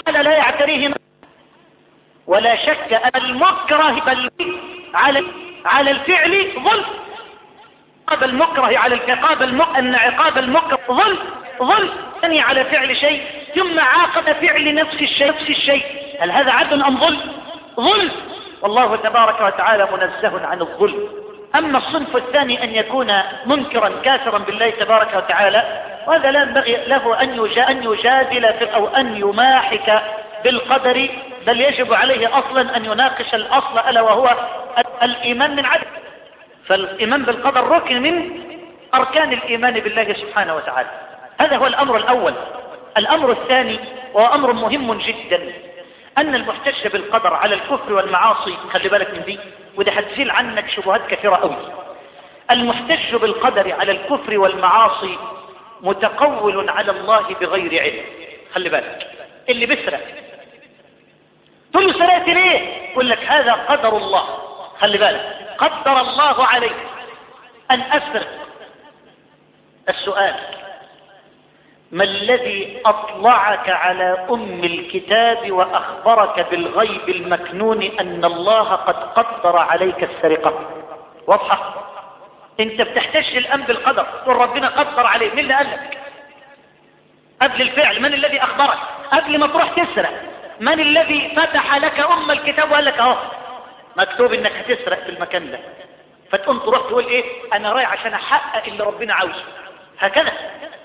ولا شك أن المكره على الفعل ظلم. عقاب المكره على أن عقاب المكره ظلم ثاني على فعل شيء ثم عاقب فعل نفس الشيء، هل هذا عدل أم ظلم؟ والله تبارك وتعالى منزه عن الظلم. أما الصنف الثاني أن يكون منكرا كافرا بالله تبارك وتعالى، وهذا لا ينبغي له أن يجادل أو أن يماحك بالقدر، بل يجب عليه أصلا أن يناقش الأصل ألا وهو الإيمان من عدل. فالإيمان بالقدر ركن من أركان الإيمان بالله سبحانه وتعالى. هذا هو الأمر الأول. الأمر الثاني وهو أمر مهم جدا، أن المحتج بالقدر على الكفر والمعاصي، خلي بالك من دي وده هتزيل عنك شبهات كثيرة قوي. المحتج بالقدر على الكفر والمعاصي متقول على الله بغير علم. خلي بالك، اللي بيسرق تقول له سرقت ليه؟ يقول لك هذا قدر الله. خلي بالك، قدر الله عليك أن أسرق. السؤال: ما الذي أطلعك على أم الكتاب وأخبرك بالغيب المكنون أن الله قد قدر عليك السرقة؟ واضحة؟ أنت بتحتج الآن بالقدر، تقول ربنا قدر عليك. مين اللي قال لك؟ قبل الفعل من الذي أخبرك؟ قبل ما تروح تسرق من الذي فتح لك أم الكتاب وقال لك أهو مكتوب إنك هتسرق في المكان ده؟ فتقوم تروح تقول إيه؟ أنا رايح عشان أحقق اللي ربنا عاوزه. هكذا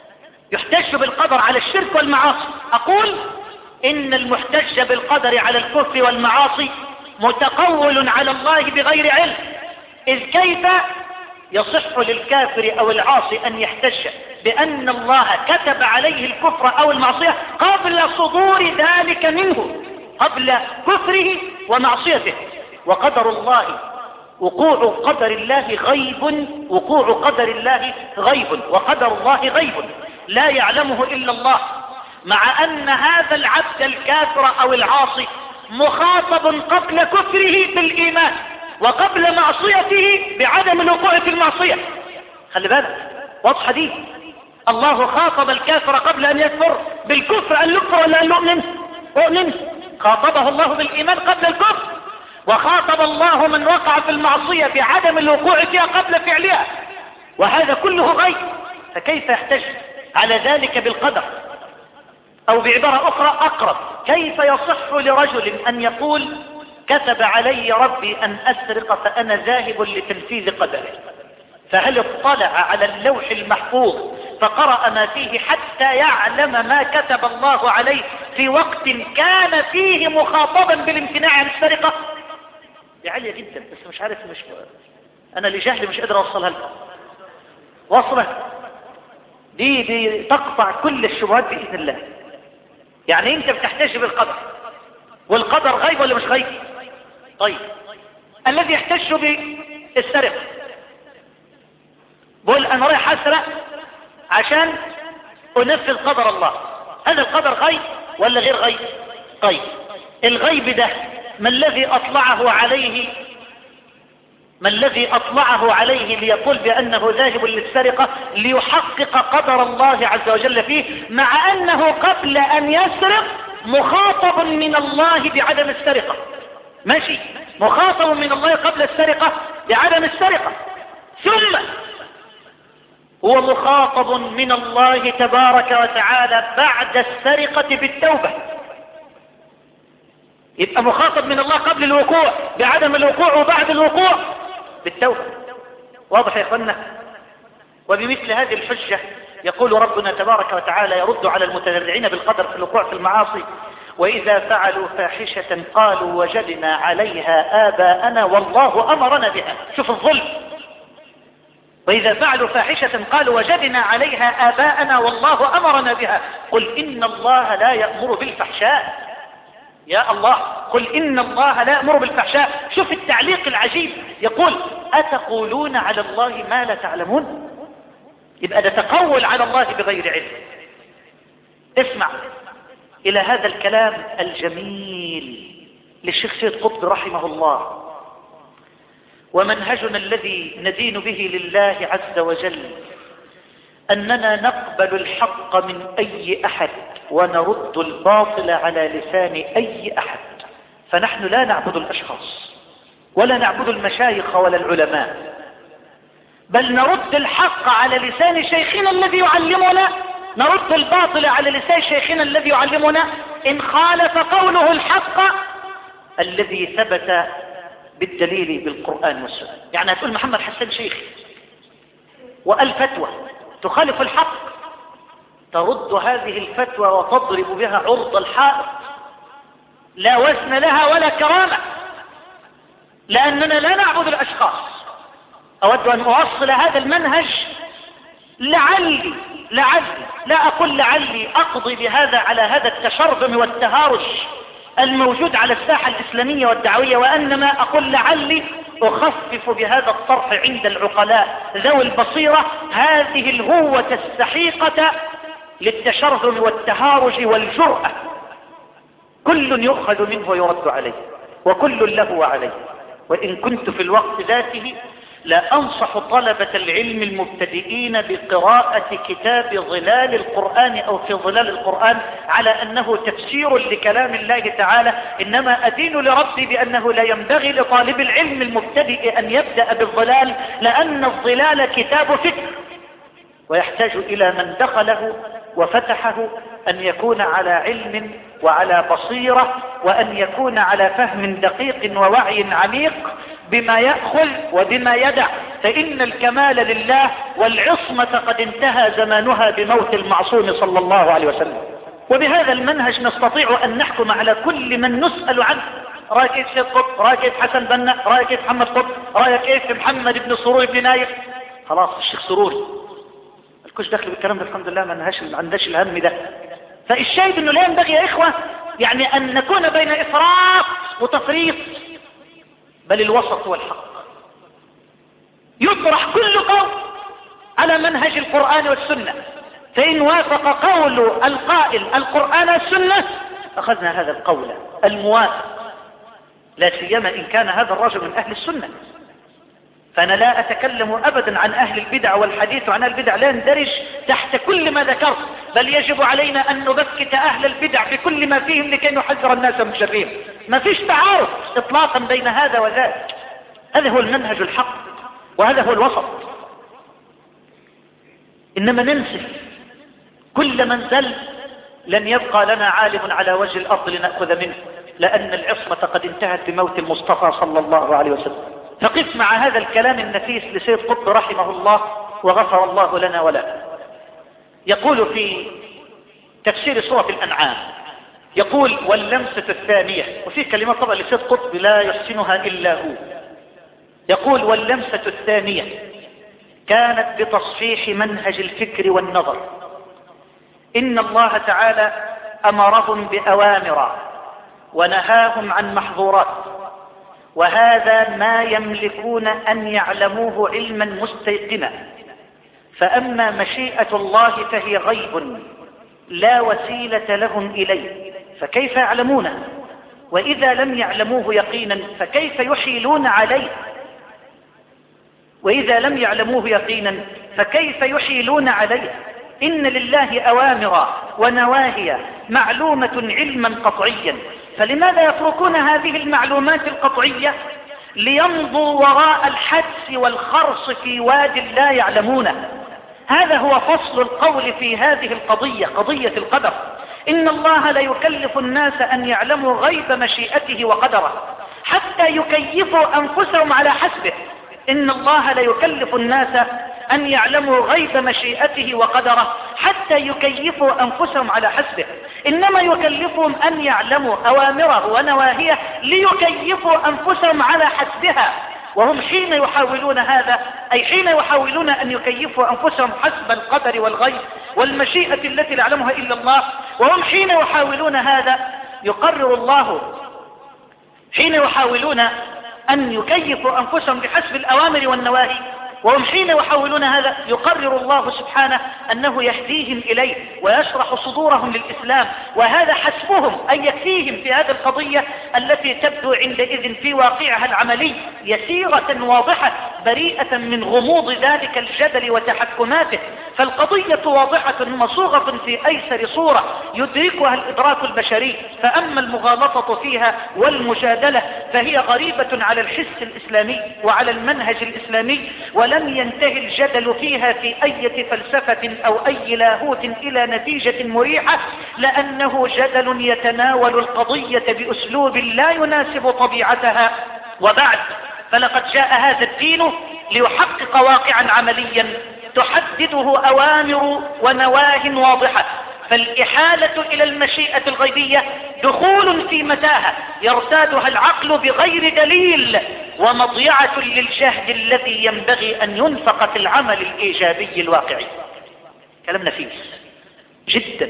يحتج بالقدر على الشرك والمعاصي. أقول إن المحتج بالقدر على الكفر والمعاصي متقول على الله بغير علم، إذ كيف يصح للكافر أو العاصي أن يحتج بأن الله كتب عليه الكفر أو المعصية قبل صدور ذلك منه، قبل كفره ومعصيته؟ وقدر الله، وقوع قدر الله غيب، وقوع قدر الله غيب، وقدر الله غيب لا يعلمه إلا الله، مع أن هذا العبد الكافر أو العاصي مخاطب قبل كفره بالإيمان وقبل معصيته بعدم الوقوع في المعصية. خلي بالك، واضحة دي. الله خاطب الكافر قبل أن يكفر بالكفر، أن يكفر ولا أن يؤمن؟ يؤمن. خاطبه الله بالإيمان قبل الكفر، وخاطب الله من وقع في المعصية بعدم الوقوع فيها قبل فعلها، وهذا كله غيب. فكيف يحتج على ذلك بالقدر؟ أو بعبارة أخرى أقرب، كيف يصح لرجل أن يقول كتب علي ربي أن أسرق فأنا ذاهب لتنفيذ قدره؟ فهل اطلع على اللوح المحفوظ فقرأ ما فيه حتى يعلم ما كتب الله عليه في وقت كان فيه مخاطبا بالامتناع عن السرقة؟ دي عالية جدا، بس مش عارف، مش أنا لجهلي مش قادر أوصلها لكم. وصلت دي تقطع كل الشبهات بإذن الله. يعني أنت بتحتج بالقدر، والقدر غيب ولا مش غيب؟ طيب الذي يحتج بالسرقة بقول أنا رايح أسرق عشان أنفذ قدر الله، هذا القدر غيب ولا غير غيب؟ غيب. الغيب ده ما الذي أطلعه عليه؟ ما الذي أطلعه عليه ليقول بأنه ذاهب للسرقة ليحقق قدر الله عز وجل فيه، مع أنه قبل أن يسرق مخاطب من الله بعدم السرقة؟ ماشي، مخاطب من الله قبل السرقة بعدم السرقة، ثم هو مخاطب من الله تبارك وتعالى بعد السرقة بالتوبة. يبقى مخاطب من الله قبل الوقوع بعدم الوقوع، وبعد الوقوع بالتوبة. واضح يا اخوانا؟ وبمثل هذه الحجة يقول ربنا تبارك وتعالى يرد على المتذرعين بالقدر في الوقوع في المعاصي: وإذا فعلوا فاحشة قالوا وجدنا عليها آباءنا والله أمرنا بها. شوف الظلم، وإذا فعلوا فاحشة قالوا وجدنا عليها آباءنا والله أمرنا بها قل إن الله لا يأمر بالفحشاء. يا الله، قل إن الله لا يأمر بالفحشاء. شوف التعليق العجيب، يقول أتقولون على الله ما لا تعلمون. يبقى ده تقول على الله بغير علم. اسمع إلى هذا الكلام الجميل للشيخ سيد قطب رحمه الله: ومنهجنا الذي ندين به لله عز وجل أننا نقبل الحق من أي أحد ونرد الباطل على لسان أي أحد. فنحن لا نعبد الأشخاص ولا نعبد المشايخ ولا العلماء، بل نرد الحق على لسان شيخنا الذي يعلمنا، نرد الباطل على لسان شيخنا الذي يعلمنا إن خالف قوله الحق الذي ثبت بالدليل بالقرآن والسنة. يعني هتقول محمد حسان شيخي وقال فتوى تخالف الحق، ترد هذه الفتوى وتضرب بها عرض الحائط، لا وزن لها ولا كرامة، لأننا لا نعبد الأشخاص. أود أن أوصل هذا المنهج لعلي لا أقول لعلي أقضي بهذا على هذا التشرذم والتهارش الموجود على الساحة الإسلامية والدعوية، وإنما أقول لعلي أخفف بهذا الطرح عند العقلاء ذوي البصيرة هذه الهوة السحيقة للتشرذم والتهارج والجرأة. كل يؤخذ منه ويرد عليه، وكل له وعليه. وإن كنت في الوقت ذاته لا أنصح طلبة العلم المبتدئين بقراءة كتاب ظلال القرآن أو في ظلال القرآن على أنه تفسير لكلام الله تعالى، إنما أدين لربي بأنه لا ينبغي لطالب العلم المبتدئ أن يبدأ بالظلال، لأن الظلال كتاب فكر، ويحتاج إلى من دخله وفتحه أن يكون على علم وعلى بصيرة، وأن يكون على فهم دقيق ووعي عميق بما يأخذ وبما يدع. فإن الكمال لله والعصمة قد انتهى زمانها بموت المعصوم صلى الله عليه وسلم. وبهذا المنهج نستطيع أن نحكم على كل من نسأل عنه. رأيك ايه في سيد قطب؟ رأيك ايه في حسن بنا؟ رأيك ايه في محمد قطب؟ رأيك ايه في محمد بن سرور بن نايف؟ خلاص الشيخ سروري الكوش داخل بالكلام ده الحمد لله، ما عندهاش الهم ده. فالشاهد انه لا ينبغي يا اخوة يعني ان نكون بين افراط وتفريط، بل الوسط هو الحق. يطرح كل قول على منهج القرآن والسنة، فإن وافق قول القائل القرآن والسنة أخذنا هذا القول الموافق، لا سيما إن كان هذا الرجل من أهل السنة. فأنا لا أتكلم أبدا عن أهل البدع، والحديث عن أهل البدع لا يندرج تحت كل ما ذكرت، بل يجب علينا أن نبكت أهل البدع بكل ما فيهم لكي نحذر الناس من شرهم. ما فيش تعارض إطلاقا بين هذا وذاك، هذا هو المنهج الحق وهذا هو الوسط. إنما ننسف كل من زل لن يبقى لنا عالم على وجه الأرض لنأخذ منه، لأن العصمة قد انتهت بموت المصطفى صلى الله عليه وسلم. فقف مع هذا الكلام النفيس لسيد قطب رحمه الله وغفر الله لنا وله. يقول في تفسير سورة الأنعام، يقول واللمسة الثانية، وفي كلمات طبعا لسيد قطب لا يحسنها إلا هو. يقول واللمسة الثانية كانت بتصحيح منهج الفكر والنظر. إن الله تعالى أمرهم بأوامر ونهاهم عن محظورات، وهذا ما يملكون أن يعلموه علما مستيقنا. فأما مشيئة الله فهي غيب لا وسيلة لهم إليه، فكيف يعلمونه؟ وإذا لم يعلموه يقينا فكيف يحيلون عليه؟ وإذا لم يعلموه يقينا فكيف يحيلون عليه؟ إن لله أوامر ونواهي معلومة علما قطعيا، فلماذا يتركون هذه المعلومات القطعية ليمضوا وراء الحدس والخرص في واد لا يعلمونه؟ هذا هو فصل القول في هذه القضية، قضية القدر. إن الله لا يكلف الناس أن يعلموا غيب مشيئته وقدره حتى يكيفوا أنفسهم على حسبه. إن الله لا يكلف الناس أن يعلموا غيب مشيئته وقدره حتى يكيفوا أنفسهم على حسبه، إنما يكلفهم أن يعلموا أوامره ونواهيه ليكيفوا أنفسهم على حسبها. وهم حين يحاولون هذا، أي حين يحاولون أن يكيفوا أنفسهم حسب القدر والغيب والمشيئة التي لا يعلمها إلا الله، وهم حين يحاولون هذا يقرر الله، حين يحاولون أن يكيفوا أنفسهم بحسب الأوامر والنواهي، وهم حين يحاولون هذا يقرر الله سبحانه أنه يهديهم إليه ويشرح صدورهم للإسلام، وهذا حسبهم أي يكفيهم في هذه القضية التي تبدو عندئذ في واقعها العملي يسيرة واضحة بريئة من غموض ذلك الجدل وتحكماته. فالقضية واضحة مصوغة في أيسر صورة يدركها الإدراك البشري، فأما المغالطة فيها والمجادلة فهي غريبة على الحس الإسلامي وعلى المنهج الإسلامي، ولم ينتهي الجدل فيها في أي فلسفة أو أي لاهوت إلى نتيجة مريحة، لأنه جدل يتناول القضية بأسلوب لا يناسب طبيعتها. وبعد فلقد جاء هذا الدين ليحقق واقعا عمليا تحدده أوامر ونواه واضحة. فالإحالة إلى المشيئة الغيبية دخول في متاهة يرتادها العقل بغير دليل، ومضيعة للجهد الذي ينبغي أن ينفق في العمل الإيجابي الواقعي. كلام نفيس جدا.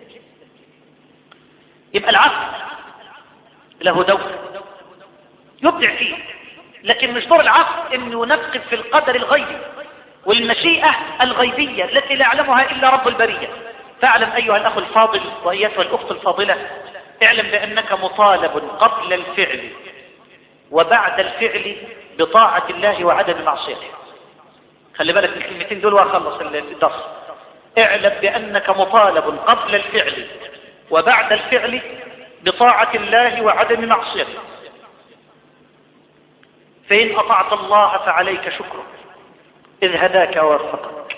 يبقى العقل له دور يبدع فيه، لكن مش دور العقل انه ينقب في القدر الغيبي والمشيئة الغيبية التي لا يعلمها إلا رب البرية. فاعلم أيها الأخ الفاضل وأيتها الأخت الفاضلة، اعلم بأنك مطالب قبل الفعل وبعد الفعل بطاعة الله وعدم معصيته. خلي بالك من الكلمتين دول وأخلص الدرس. اعلم بأنك مطالب قبل الفعل وبعد الفعل بطاعة الله وعدم معصيته. فإن أطعت الله فعليك شكره إذ هداك ووفقك،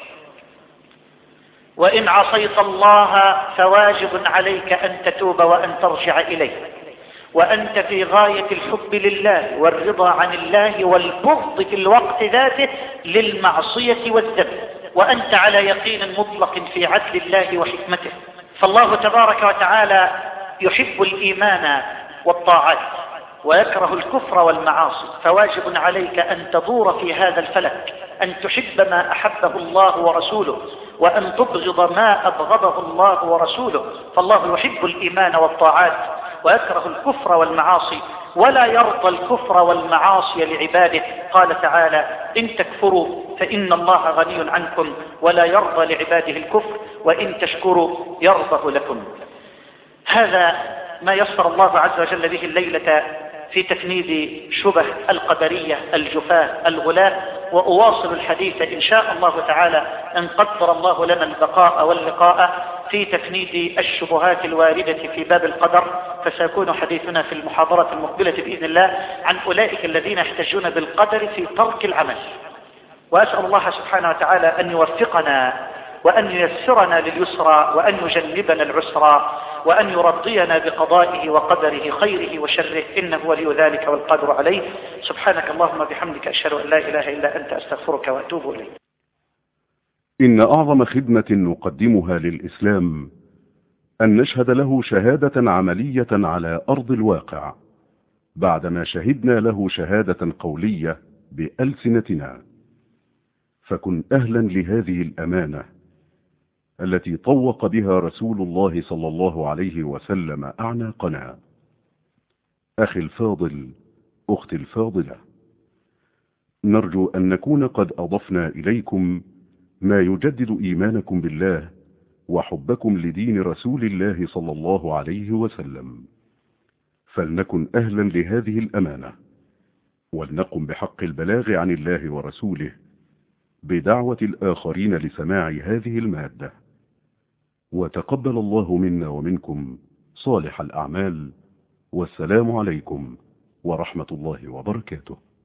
وإن عصيت الله فواجب عليك أن تتوب وأن ترجع إليه. وأنت في غاية الحب لله والرضا عن الله والبغض في الوقت ذاته للمعصية والذنب، وأنت على يقين مطلق في عدل الله وحكمته. فالله تبارك وتعالى يحب الإيمان والطاعات ويكره الكفر والمعاصي، فواجب عليك أن تدور في هذا الفلك، أن تحب ما أحبه الله ورسوله وأن تبغض ما أبغضه الله ورسوله. فالله يحب الإيمان والطاعات ويكره الكفر والمعاصي، ولا يرضى الكفر والمعاصي لعباده. قال تعالى: إن تكفروا فإن الله غني عنكم ولا يرضى لعباده الكفر وإن تشكروا يرضه لكم. هذا ما يسر الله عز وجل به الليلة في تفنيد شبه القدرية الجفاة الغلاة، وأواصل الحديث إن شاء الله تعالى أن قدر الله لنا البقاء واللقاء في تفنيد الشبهات الواردة في باب القدر. فسيكون حديثنا في المحاضرة المقبلة بإذن الله عن أولئك الذين يحتجون بالقدر في ترك العمل. وأسأل الله سبحانه وتعالى أن يوفقنا وأن ييسرنا لليسرى وأن يجنبنا العسرى وأن يرضينا بقضائه وقدره خيره وشره، إنه ولي ذلك والقادر عليه. سبحانك اللهم بحمدك أشهد أن لا إله إلا أنت أستغفرك وأتوب إليك. إن أعظم خدمة نقدمها للإسلام أن نشهد له شهادة عملية على أرض الواقع بعدما شهدنا له شهادة قولية بألسنتنا. فكن أهلا لهذه الأمانة التي طوق بها رسول الله صلى الله عليه وسلم أعناقنا. أخي الفاضل، أختي الفاضلة، نرجو أن نكون قد أضفنا إليكم ما يجدد إيمانكم بالله وحبكم لدين رسول الله صلى الله عليه وسلم. فلنكن أهلا لهذه الأمانة ولنقم بحق البلاغ عن الله ورسوله بدعوة الآخرين لسماع هذه المادة. وتقبل الله منا ومنكم صالح الأعمال، والسلام عليكم ورحمة الله وبركاته.